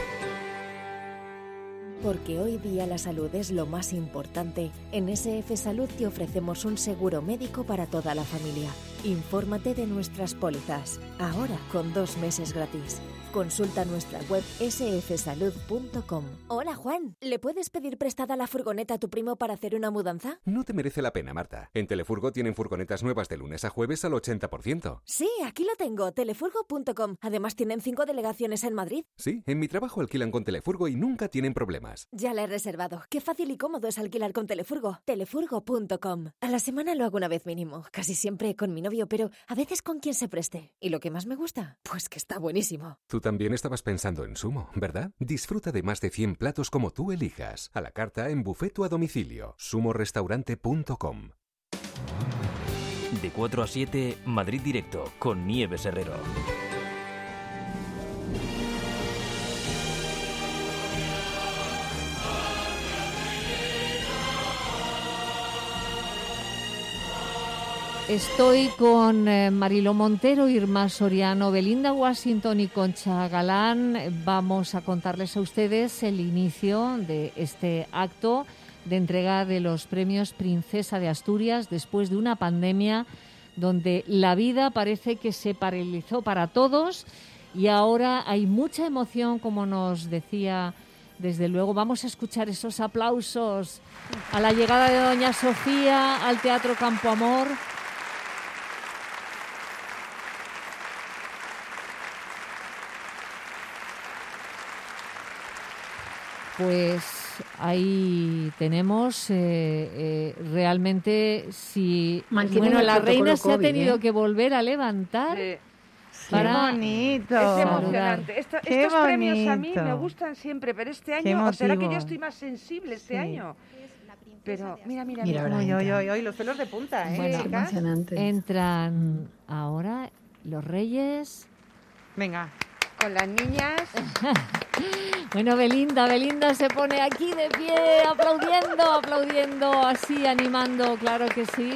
Porque hoy día la salud es lo más importante, en S F Salud te ofrecemos un seguro médico para toda la familia. Infórmate de nuestras pólizas, ahora con dos meses gratis. Consulta nuestra web ese efe salud punto com. Hola Juan, ¿le puedes pedir prestada la furgoneta a tu primo para hacer una mudanza? No te merece la pena, Marta. En Telefurgo tienen furgonetas nuevas de lunes a jueves al ochenta por ciento. Sí, aquí lo tengo, telefurgo punto com. Además tienen cinco delegaciones en Madrid. Sí, en mi trabajo alquilan con Telefurgo y nunca tienen problemas. Ya la he reservado. Qué fácil y cómodo es alquilar con Telefurgo. telefurgo punto com. A la semana lo hago una vez mínimo, casi siempre con mi novio, pero a veces con quien se preste. ¿Y lo que más me gusta? Pues que está buenísimo. Tú también estabas pensando en Sumo, ¿verdad? Disfruta de más de cien platos como tú elijas. A la carta, en buffet o a domicilio. sumo restaurante punto com. De cuatro a siete, Madrid Directo con Nieves Herrero. Estoy con eh, Mariló Montero, Irma Soriano, Belinda Washington y Concha Galán. Vamos a contarles a ustedes el inicio de este acto de entrega de los premios Princesa de Asturias después de una pandemia donde la vida parece que se paralizó para todos y ahora hay mucha emoción, como nos decía. Desde luego, vamos a escuchar esos aplausos a la llegada de Doña Sofía al Teatro Campo Amor. Pues ahí tenemos eh, eh, realmente si Mantienen bueno el la protocolo reina se ha COVID, tenido ¿eh? que volver a levantar Sí. para ¡Qué bonito! Es Saludar. emocionante. Esto- Qué estos premios a mí bonito. me gustan siempre, pero este Qué año, o será que yo emotivo. estoy más sensible este Sí. año. Pero mira, mira, Mira, mira. ahora Oy, oy, entra. oy, oy, los pelos de punta, ¿eh, Bueno, Qué chicas? emocionante. entran ahora los reyes. Venga. Con las niñas. Bueno, Belinda, Belinda se pone aquí de pie, aplaudiendo, aplaudiendo, así, animando, claro que sí.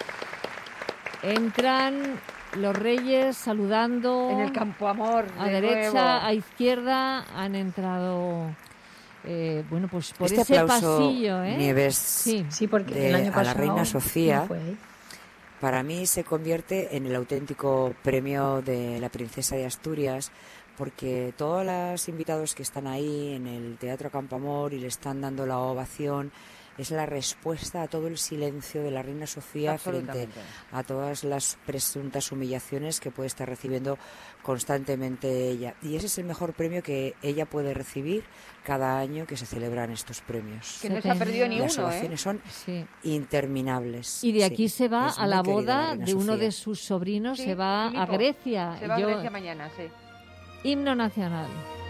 Entran los reyes saludando. En el Campo Amor. A de derecha, nuevo. a izquierda han entrado, eh, bueno, pues por Este ese aplauso, pasillo, ¿eh? Nieves, Sí. Sí, porque de- el año a la pasado reina no Sofía, fue ahí. para mí se convierte en el auténtico premio de la Princesa de Asturias, porque todos los invitados que están ahí en el Teatro Campo Amor y le están dando la ovación, es la respuesta a todo el silencio de la reina Sofía frente Absolutamente. a todas las presuntas humillaciones que puede estar recibiendo constantemente ella. Y ese es el mejor premio que ella puede recibir cada año que se celebran estos premios. Que no se ha perdido ni Las uno, ¿eh? ovaciones son Sí. interminables. Y de Sí, aquí se va es a muy la querida boda reina de uno Sofía. de sus sobrinos, Sí, se va a Filipo. Grecia. Se va Yo- a Grecia mañana, sí. Himno nacional.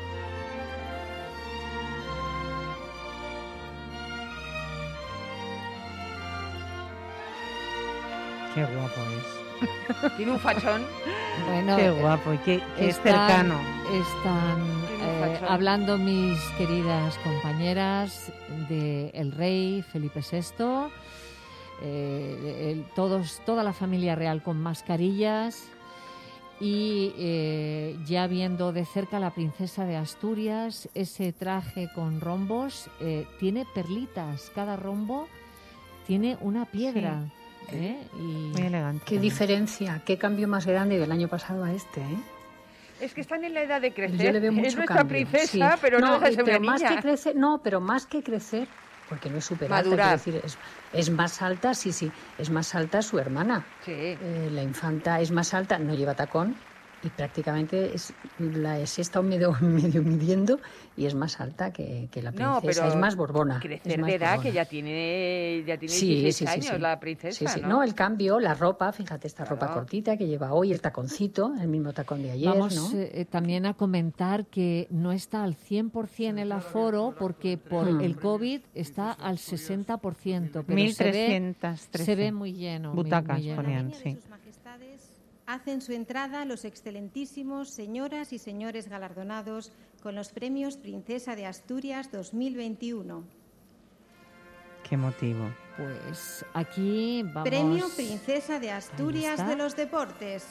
Qué guapo es. Tiene un fachón. Bueno, Qué eh, guapo y qué, qué están- cercano. Están Tiene un eh, fachón. hablando mis queridas compañeras de el rey Felipe sexto, eh, el- todos, toda la familia real con mascarillas y eh, ya viendo de cerca la princesa de Asturias, ese traje con rombos, eh, tiene perlitas, cada rombo tiene una piedra. Sí. ¿eh? Y muy elegante. Qué diferencia, qué cambio más grande del año pasado a este, ¿eh? Es que están en la edad de crecer. Yo le veo mucho es nuestra cambio, princesa, sí. pero no, no deja de ser pero una más niña. que crecer, no, pero más que crecer, porque no es súper alta, quiero decir, es, es más alta, sí, sí, es más alta su hermana. Sí. Eh, la infanta es más alta, no lleva tacón y prácticamente es, la se está medio, medio midiendo y es más alta que, que la princesa, no, pero es más borbona. Crecer es más de edad, borbona. que ya tiene, ya tiene Sí, dieciséis sí, sí, años sí. la princesa, Sí, sí. ¿no? No, el cambio, la ropa, fíjate, esta Claro. ropa cortita que lleva hoy, el taconcito, el mismo tacón de ayer, Vamos ¿no? eh, también a comentar que no está al cien por ciento el aforo porque por Hmm. el COVID está al sesenta por ciento. Pero mil se ve, trescientas trece se ve muy lleno. muy- butacas muy lleno. ponían, sí. Hacen su entrada los excelentísimos señoras y señores galardonados con los premios Princesa de Asturias dos mil veintiuno. Qué motivo. Pues aquí vamos. Premio Princesa de Asturias está. de los Deportes.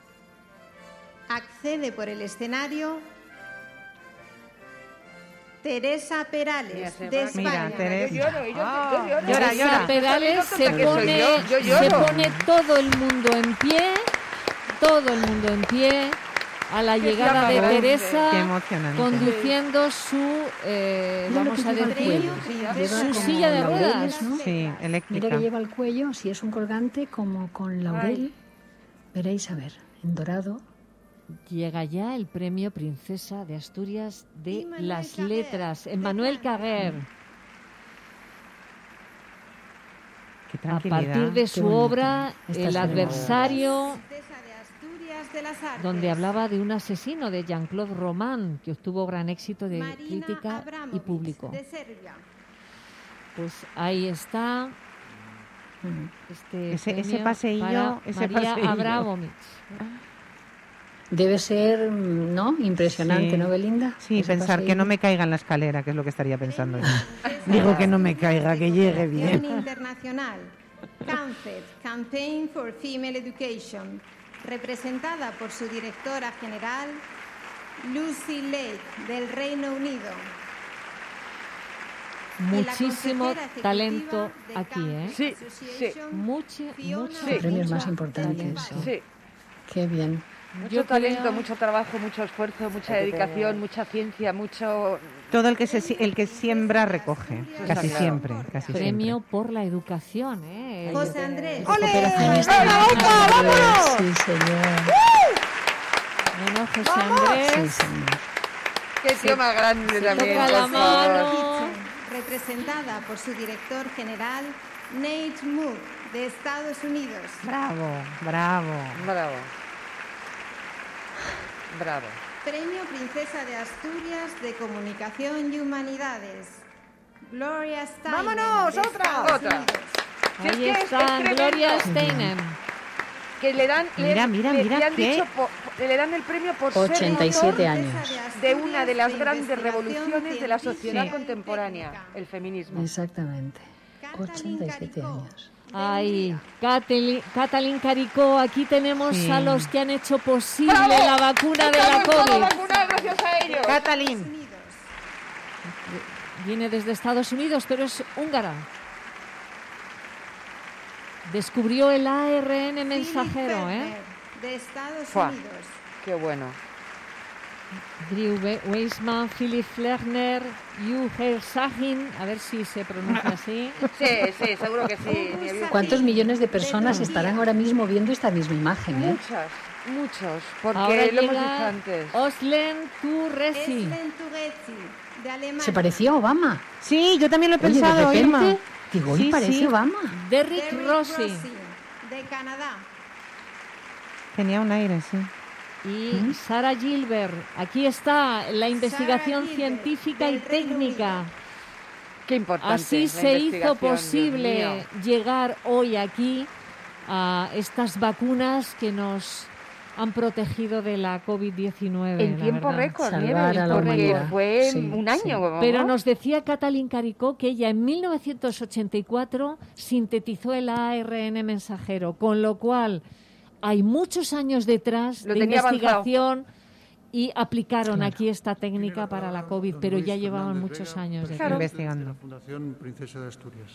Accede por el escenario Teresa Perales, Mira, se de va. España. Mira, Teresa. Yo lloro, yo, Ah. yo lloro. Llora, Teresa llora. Perales No se tonta que soy pone, yo, yo se lloro. pone todo el mundo en pie, todo el mundo en pie a la Qué llegada de flamante. Teresa, Qué emocionante. conduciendo su, eh, Mira lo vamos que a lleva al decir, cuello. Lleva su como silla de laureles, ruedas. ¿no? Sí, Mira eléctrica. que lleva el cuello, si es un colgante como con laurel, veréis a ver, en dorado. Llega ya el premio Princesa de Asturias de Emmanuel las Carrer, Letras, de Emmanuel Francia. Carrer. Qué A tranquilidad. partir de su bonito. obra, Esta El ceremonia. adversario, Princesa de Asturias de las Artes. donde hablaba de un asesino de Jean-Claude Roman, que obtuvo gran éxito de Marina crítica y Abramovic, público. de Serbia. Pues ahí está Mm. este Ese- ese premio paseillo, para ese María paseillo. Abramovich. Debe ser, ¿no? Impresionante, Sí. ¿no, Belinda? Sí, Ese pensar que paseillo. no me caiga en la escalera, que es lo que estaría pensando yo. Princesa Digo de que no me Asturias caiga, de que llegue Cooperación bien. Internacional. CANFED, Campaign for Female Education, representada por su directora general, Lucy Lake, del Reino Unido. Y la Muchísimo consejera ejecutiva talento de aquí, ¿eh? Campus Sí, Association, Mucho, Fiona mucho. Sí. Premios mucho más importantes, talento. sí. Sí. Qué bien. Mucho Yo talento, creo- mucho trabajo, mucho esfuerzo, mucha Hay que dedicación, tener- mucha ciencia, mucho... Todo el que se el que siembra recoge, casi claro. siempre, casi Premio siempre. por la educación, ¿eh? El- José Andrés. Cooperación ¡Ole! internacional. Sí, señor. Bueno, José Andrés. Sí, señor. Qué tío más grande también, toca la por favor. mano. Representada por su director general, Nate Moore, de Estados Unidos. Bravo, bravo. Bravo. Bravo. Premio Princesa de Asturias de Comunicación y Humanidades. Gloria Steinem. ¡Vámonos, de otra! Estados Otra. Unidos. Si es Ahí que es- está es tremendo. Gloria Steinem. Que le dan, le- Mira, mira, le, mira le han qué- dicho po- le dan el premio por ochenta y ser siete autor años. de una de las grandes investigación revoluciones de la sociedad científica y contemporánea, técnica. el feminismo. Exactamente. Catalin ochenta y siete Caricó, años. de Ay, Hungría. Catalin, Catalin Caricó, aquí tenemos Sí. a los que han hecho posible ¡Bravo! la vacuna de la Estamos todos COVID. vacunados gracias a ellos. Catalín. Unidos. Viene desde Estados Unidos, pero es húngara. Descubrió el A R N mensajero, Philip ¿eh? Ferber, de Estados Fua. Unidos. Qué bueno. Drew We- Weissman, Philip Flerner, Juher Sahin, a ver si se pronuncia así. Sí, sí, seguro que sí. ni había- ¿Cuántos millones de personas estarán ahora mismo viendo esta misma imagen? ¿eh? Muchas, muchos. Porque Ahora lo hemos dicho llega antes. Oslen Turresi. Eslen Turezzi, de Alemania. Se parecía a Obama. Sí, yo también lo he Oye, de pensado, repente, Irma. digo, hoy Sí, parece sí. Obama. Derrick Derrick Rossi. de Canadá. Tenía un aire, sí. Y Sarah Gilbert. Aquí está la investigación Gilbert, científica y del Reino técnica. Qué importante. Así la se hizo investigación, Dios posible mío. llegar hoy aquí a estas vacunas que nos han protegido de la COVID diecinueve. En la tiempo verdad. récord, Salvar Nieves, a la porque humanidad. fue Sí, un sí. año. ¿no? Pero nos decía Catalin Caricó que ella en mil novecientos ochenta y cuatro sintetizó el A R N mensajero, con lo cual hay muchos años detrás Lo de tenía investigación y aplicaron aquí esta técnica para la COVID, pero ya llevaban muchos años de Claro. investigando. La Fundación Princesa de Asturias.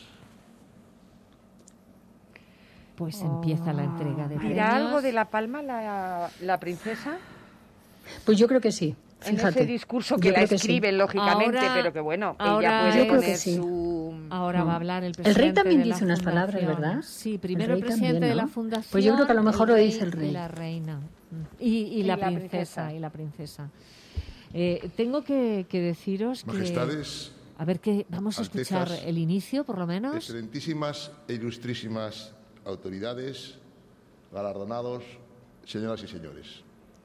Pues empieza la entrega de premios. ¿Dirá algo de la palma la, la princesa? Pues yo creo que sí. En Fíjate, ese discurso yo que la creo que escriben, sí. lógicamente, Ahora- pero que bueno, ahora ella puede Yo creo poner que sí. su... Ahora Mm. va a hablar el El presidente rey también de la dice unas palabras, fundación. ¿verdad? Sí, El primero el, rey presidente también, de la ¿no? fundación. Pues yo creo que a lo mejor el lo rey dice el rey. Y la reina. Y, y, Y la, la princesa, princesa. Y la princesa. Eh, tengo que, que deciros Majestades, que... A ver, que vamos a escuchar Altezas, el inicio, por lo menos. excelentísimas e ilustrísimas autoridades, galardonados, señoras y señores.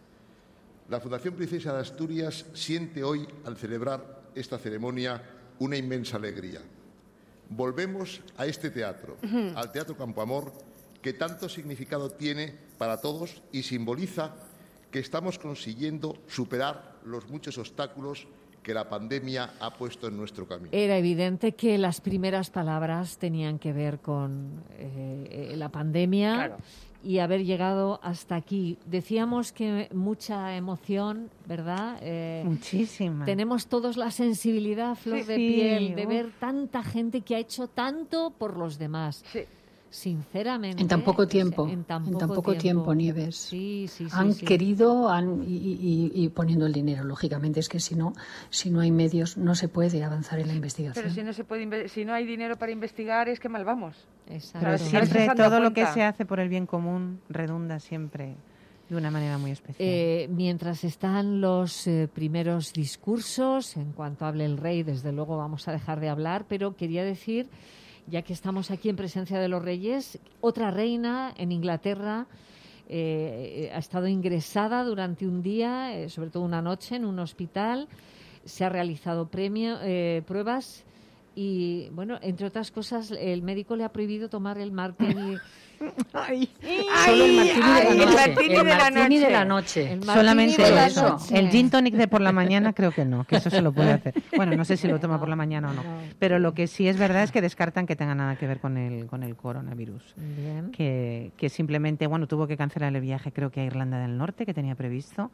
La Fundación Princesa de Asturias siente hoy, al celebrar esta ceremonia, una inmensa alegría. Volvemos a este teatro, al Teatro Campoamor, que tanto significado tiene para todos y simboliza que estamos consiguiendo superar los muchos obstáculos que la pandemia ha puesto en nuestro camino. Era evidente que las primeras palabras tenían que ver con eh, la pandemia. Claro. Y haber llegado hasta aquí. Decíamos que mucha emoción, ¿verdad? Eh, Muchísima. Tenemos todos la sensibilidad a flor Sí, de sí, piel de uf. ver tanta gente que ha hecho tanto por los demás. Sí. Sinceramente. En tan poco es- tiempo, En tan en poco, tan poco tiempo, Nieves. Sí, sí, sí. Han sí. querido han, y, y- y poniendo el dinero, lógicamente. Es que si no, si no hay medios, no se puede avanzar en la investigación. Pero si no se puede inve- si no hay dinero para investigar, es que mal vamos. Exacto. Pero Claro, siempre se han dado todo lo que cuenta. se hace por el bien común redunda siempre de una manera muy especial. Eh, mientras están los eh, primeros discursos, en cuanto hable el rey, desde luego vamos a dejar de hablar, pero quería decir, ya que estamos aquí en presencia de los reyes, otra reina en Inglaterra eh, ha estado ingresada durante un día, eh, sobre todo una noche, en un hospital. Se ha realizado premio, eh, pruebas y, bueno, entre otras cosas, el médico le ha prohibido tomar el martini. Ay, Solo el martini de la ay, el noche. martini el de la martini de noche. la noche. El martini solamente de la eso. noche. El gin tonic de por la mañana creo que no, que eso se lo puede hacer. Bueno, no sé si lo toma por la mañana o no. Pero lo que sí es verdad es que descartan que tenga nada que ver con el, con el coronavirus. Bien. Que, que simplemente, bueno, tuvo que cancelar el viaje creo que a Irlanda del Norte que tenía previsto.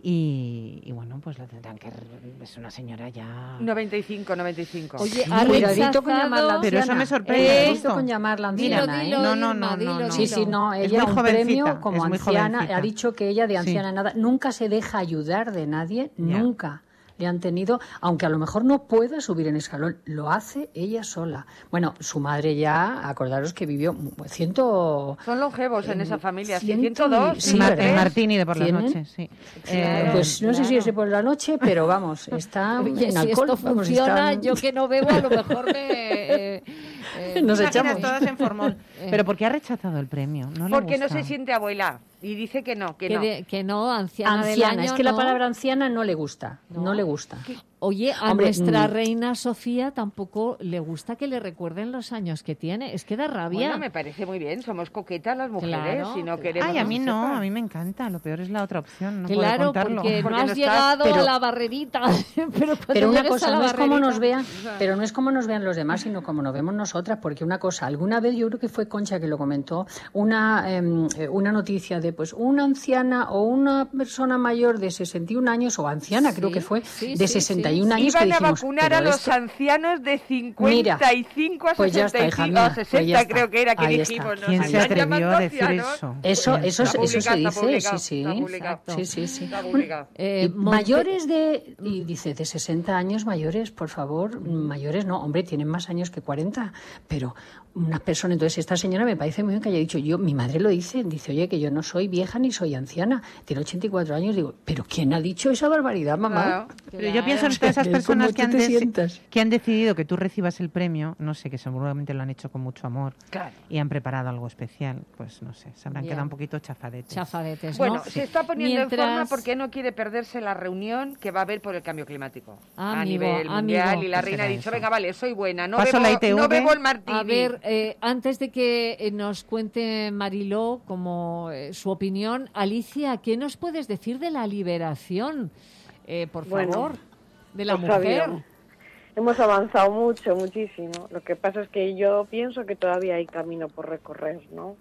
Y, y bueno, pues la tendrán que... Es una señora ya... noventa y cinco, noventa y cinco. Oye, Sí, ha cuidadito con llamarla rechazado- anciana. Pero eso me sorprende, Cuidadito ¿no? con llamarla Dilo, anciana, dilo, ¿eh? No, no, Irma, no, dilo, no, no. Sí, dilo. sí, no, Es ella muy un jovencita, premio como es muy anciana, jovencita. ha dicho que ella de Sí. anciana nada, nunca se deja ayudar de nadie, Ya. nunca le han tenido, aunque a lo mejor no pueda subir en escalón, lo hace ella sola. Bueno, su madre ya, acordaros que vivió ciento... Son longevos en esa familia, sí, ciento ciento dos, y- Sí, sí, Mar- ¿verdad? el martini de por la ¿Tienen? noche, sí. Claro. Eh, Pues no sé si claro. ese por la noche, pero vamos, está Oye, en si alcohol. esto vamos, funciona, están- yo que no bebo, a lo mejor me... eh, eh, Nos Máquinas echamos. todas en formol. Eh. Pero ¿por qué ha rechazado el premio? No le Porque no gusta. se siente abuela. Y dice que no, que, que, no. de- que no, anciana, del Anciana, año, es que la no. palabra anciana no le gusta, no, No. le gusta. Oye, a Hombre, nuestra mm. reina Sofía tampoco le gusta que le recuerden los años que tiene. Es que da rabia. Bueno, me parece muy bien, somos coquetas las mujeres, Claro, si no claro. queremos... Ay, a mí que no, sepan. a mí me encanta. Lo peor es la otra opción, no puedo Claro, contarlo. porque, Porque no no has estás- llegado pero- a la barrerita. pero cuando Pero una llegues cosa, a la no es como nos barrerita- vean, pero no es como nos vean los demás, sino como nos vemos nosotras, porque una cosa, alguna vez yo creo que fue Concha que lo comentó, una em, eh, una noticia de pues una anciana o una persona mayor de sesenta y un años, o anciana creo Sí, que fue, sí, de sí, sesenta y sí. un años, que Iban a dijimos, vacunar pero a los esto- ancianos de cincuenta y cinco a pues ya está, sesenta y hija cinco, mía, a pues sesenta ya está. creo que era, que Ahí está. dijimos. nos ¿Quién se están atrevió llamando a decir ancianos. eso? Eso, ¿Quién eso, Está eso se publicado, está dice, publicado, sí, sí. está publicado. Sí, sí, sí. Está publicado. Eh, Y Monte- mayores de, y dice, de sesenta años mayores, por favor, mayores no, hombre, tienen más años que cuarenta, pero unas personas, entonces esta señora me parece muy bien que haya dicho, yo, mi madre lo dice, dice, oye, que yo no soy vieja ni soy anciana, tiene ochenta y cuatro años, digo, pero ¿quién ha dicho esa barbaridad, mamá? Claro. Pero yo pienso en O sea, todas esas que personas ¿cómo que tú han, te deci- sientas? que han decidido que tú recibas el premio, no sé, que seguramente lo han hecho con mucho amor Claro. y han preparado algo especial, pues no sé, se habrán Bien. quedado un poquito chafadetes. Chafadetes, Bueno, ¿no? se está poniendo en Mientras- forma porque no quiere perderse la reunión que va a haber por el cambio climático a Amigo, nivel mundial. amigo. Y la ¿Qué reina ha será dicho, eso? venga, vale, soy buena, no, Paso la I T V. bebo, no bebo el martini. A ver, eh, antes de que eh, nos cuente Mariló como eh, su opinión, Alicia, ¿qué nos puedes decir de la liberación, eh, por Bueno, favor, de la no mujer? sabíamos. Hemos avanzado mucho, muchísimo. Lo que pasa es que yo pienso que todavía hay camino por recorrer, ¿no?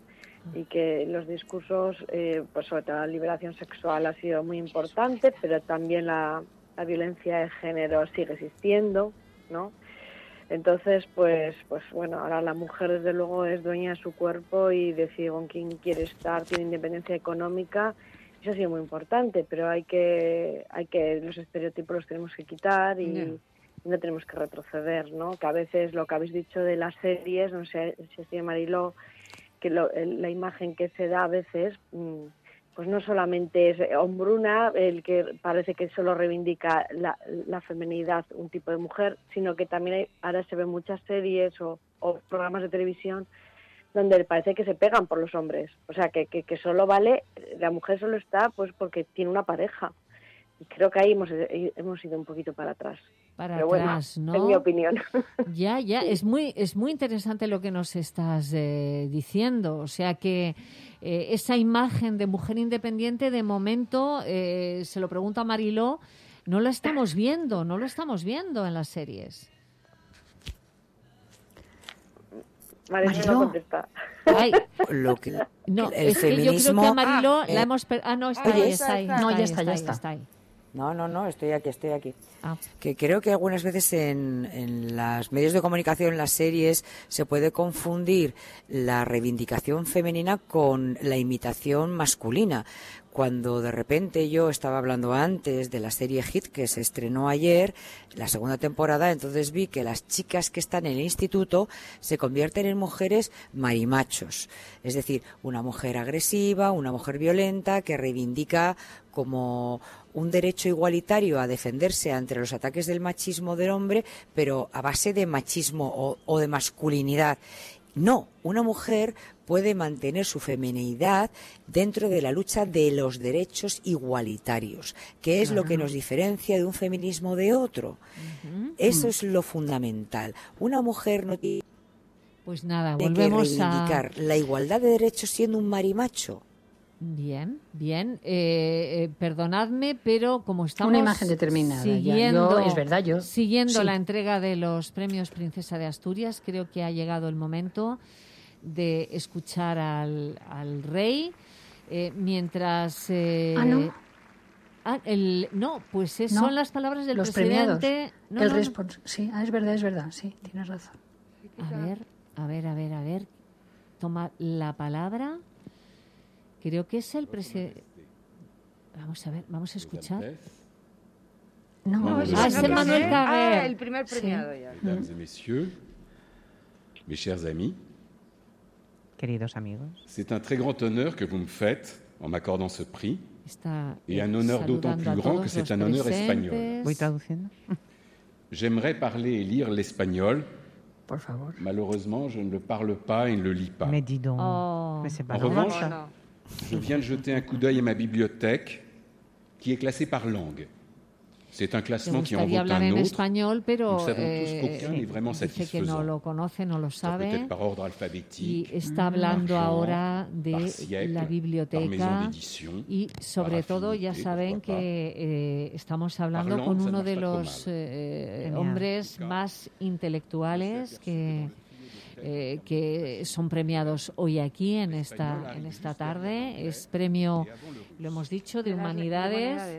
y que los discursos, eh, pues sobre todo la liberación sexual ha sido muy importante, pero también la, la violencia de género sigue existiendo, ¿no? Entonces, pues, pues bueno, ahora la mujer desde luego es dueña de su cuerpo y decide con quién quiere estar, tiene independencia económica. Eso ha sido muy importante, pero hay que, hay que los estereotipos los tenemos que quitar y yeah. no tenemos que retroceder, ¿no? Que a veces lo que habéis dicho de las series, no sé si es Mariló, que lo, el, la imagen que se da a veces, pues no solamente es hombruna, el que parece que solo reivindica la, la feminidad un tipo de mujer, sino que también hay, ahora se ven muchas series o, o programas de televisión donde parece que se pegan por los hombres, o sea, que, que, que solo vale, la mujer solo está pues porque tiene una pareja. Y creo que ahí hemos, hemos ido un poquito para atrás. Para Pero atrás, bueno, ¿no? Es mi opinión. Ya, ya, sí. es muy es muy interesante lo que nos estás eh, diciendo. O sea que eh, esa imagen de mujer independiente, de momento, eh, se lo pregunto a Mariló, no lo estamos viendo, no lo estamos viendo en las series. Mariló no contesta. Ay, lo que, no, el es feminismo... que yo creo que a Mariló ah, la eh, hemos... Per- ah, no, está oye, ahí, está ahí. no, está ya ahí, está, ya ahí, está. está ahí. No, no, no, estoy aquí, estoy aquí. Ah. Que creo que algunas veces en, en los medios de comunicación, en las series, se puede confundir la reivindicación femenina con la imitación masculina. Cuando de repente yo estaba hablando antes de la serie Hit que se estrenó ayer, la segunda temporada, entonces vi que las chicas que están en el instituto se convierten en mujeres marimachos. Es decir, una mujer agresiva, una mujer violenta que reivindica como un derecho igualitario a defenderse ante los ataques del machismo del hombre, pero a base de machismo o, o de masculinidad. No, una mujer puede mantener su feminidad dentro de la lucha de los derechos igualitarios, que es claro. lo que nos diferencia de un feminismo de otro. Uh-huh. Eso uh-huh. es lo fundamental. Una mujer no tiene pues nada, que volvemos reivindicar a... la igualdad de derechos siendo un marimacho. Bien, bien. Eh, eh, perdonadme, pero como estamos una imagen determinada, siguiendo, ya. Yo, es verdad, yo siguiendo sí. la entrega de los premios Princesa de Asturias, creo que ha llegado el momento de escuchar al, al rey eh, mientras. Eh, ah, no. Ah, el, no, pues es, no, son las palabras del los presidente. No, el no, respons- no. Sí, ah, es verdad, es verdad, sí, tienes razón. A ver, a ver, a ver, a ver. Toma la palabra. Creo que es el presidente. Vamos a ver, vamos a escuchar. No, no es ah, es Manuel Carrer. Ah, el primer premiado sí. ya. Mesdames et messieurs, mes chers amis, queridos amigos, c'est un très grand honneur que vous me faites en m'accordant ce prix. Está et un honneur d'autant plus grand que c'est un honneur espagnol. Voy traduciendo. J'aimerais parler et lire l'espagnol. Por favor. Malheureusement, je ne le parle pas et ne le lis pas. Mais dis donc. Oh. Mais c'est pas en drôle, revanche, ça. je viens de jeter un coup d'œil à ma bibliothèque, qui est classée par langue. C'est un classement qui en vaut hablar un en autre. español, pero Nous savons eh, tous qu'aucun n'est vraiment dice que satisfaisant. no lo conoce, no lo sabe. Peut-être par ordre alphabétique, y está hablando par ahora de par siècle, la par maison biblioteca d'édition, y sobre par todo ya affinité, saben pourquoi que eh, estamos hablando Par con langue, uno ça de marche pas trop los mal. eh, hombres más intelectuales que Eh, que son premiados hoy aquí en esta en esta tarde. Es premio, lo hemos dicho, de humanidades.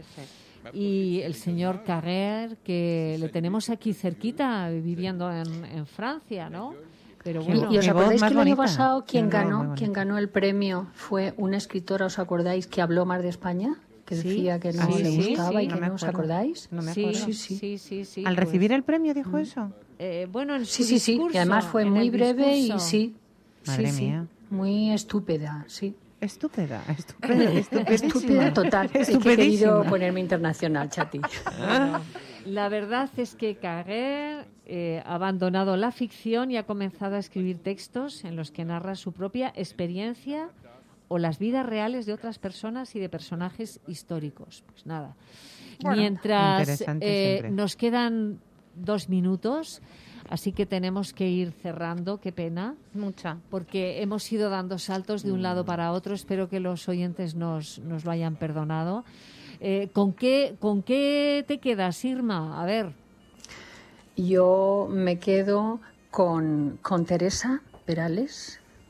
Y el señor Carrer, que le tenemos aquí cerquita, viviendo en, en Francia, ¿no? Pero bueno, y, y os acordáis que el año bonita. pasado quien Qué ganó, bonita. quien ganó el premio fue una escritora, ¿os acordáis? Que habló más de España, que Sí, decía que no sí, le sí, gustaba sí. y que No me no, ¿os acuerdo. acordáis? No me sí, acuerdo. sí, sí, sí, sí, Al pues, recibir el premio dijo eso. eh, bueno, en Sí, su sí, sí, discurso, y además fue en muy el breve y discurso. sí, Madre sí, mía. sí, muy estúpida, sí. Estúpida, estúpida, estupidísima. Estúpida total. Es que he Estupidísima. querido ponerme internacional, Chati. Bueno, la verdad es que Carrer eh, ha abandonado la ficción y ha comenzado a escribir textos en los que narra su propia experiencia o las vidas reales de otras personas y de personajes históricos. Pues nada. Bueno, Mientras interesante eh, siempre. nos quedan dos minutos, así que tenemos que ir cerrando. Qué pena. Mucha. Porque hemos ido dando saltos de un lado para otro. Espero que los oyentes nos, nos lo hayan perdonado. Eh, ¿con qué, ¿Con qué te quedas, Irma? A ver. Yo me quedo con, con Teresa Perales,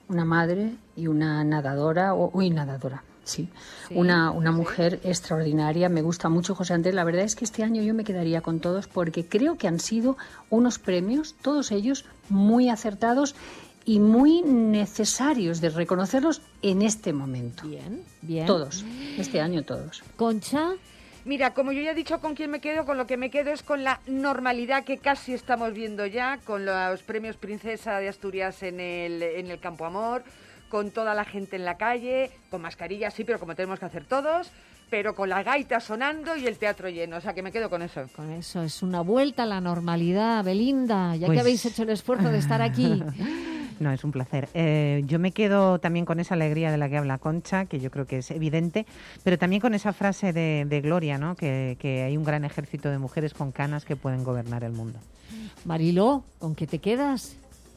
una madre y una nadadora, o, uy, nadadora, sí, sí una, una sí. mujer extraordinaria. Me gusta mucho José Andrés. La verdad es que este año yo me quedaría con todos porque creo que han sido unos premios, todos ellos, muy acertados y muy necesarios de reconocerlos en este momento. Bien, bien. Todos, este año todos. Concha. Mira, como yo ya he dicho con quién me quedo, con lo que me quedo es con la normalidad que casi estamos viendo ya, con los premios Princesa de Asturias en el, en el Campo Amor, con toda la gente en la calle, con mascarillas, sí, pero como tenemos que hacer todos, pero con la gaita sonando y el teatro lleno, o sea que me quedo con eso. Con eso, es una vuelta a la normalidad, Belinda, ya pues... que habéis hecho el esfuerzo de estar aquí. No, es un placer. Eh, yo me quedo también con esa alegría de la que habla Concha, que yo creo que es evidente, pero también con esa frase de, de Gloria, ¿no? Que, que hay un gran ejército de mujeres con canas que pueden gobernar el mundo. Mariló, ¿con qué te quedas?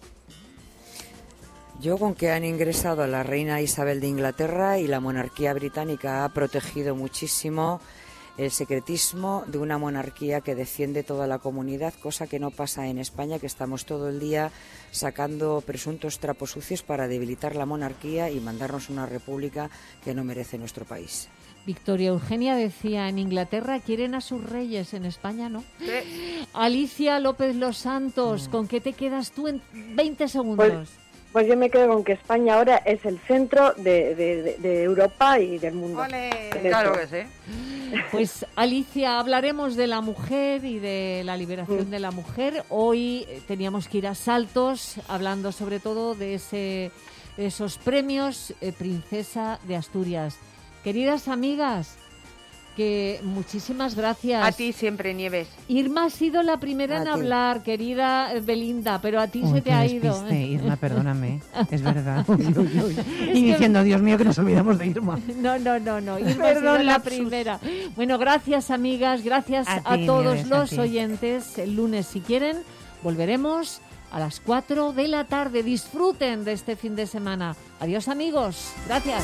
Yo con que han ingresado a la reina Isabel de Inglaterra y la monarquía británica ha protegido muchísimo el secretismo de una monarquía que defiende toda la comunidad, cosa que no pasa en España, que estamos todo el día sacando presuntos trapos sucios para debilitar la monarquía y mandarnos una república que no merece nuestro país. Victoria Eugenia decía, en Inglaterra quieren a sus reyes, en España no. ¿Qué? Alicia López Los Santos, ¿con qué te quedas tú en veinte segundos? Pues, pues yo me quedo con que España ahora es el centro de, de, de, de Europa y del mundo. ¡Ole! Claro que sí. Pues Alicia, hablaremos de la mujer y de la liberación mm. de la mujer. Hoy teníamos que ir a Saltos, hablando sobre todo de, ese, de esos premios eh, Princesa de Asturias. Queridas amigas, que muchísimas gracias. A ti siempre, Nieves. Irma ha sido la primera a en ti. hablar, querida Belinda, pero a ti Uy, se te ha ido. Despiste, Irma, perdóname, es verdad. Uy, uy, uy. Es y que... diciendo, Dios mío, que nos olvidamos de Irma. No, no, no, no. Irma Perdón, ha sido la primera. Bueno, gracias, amigas, gracias a, a ti, todos Nieves, los a oyentes. El lunes, si quieren, volveremos a las cuatro de la tarde. Disfruten de este fin de semana. Adiós, amigos. Gracias.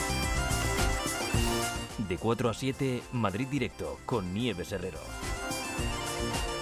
De cuatro a siete, Madrid Directo, con Nieves Herrero.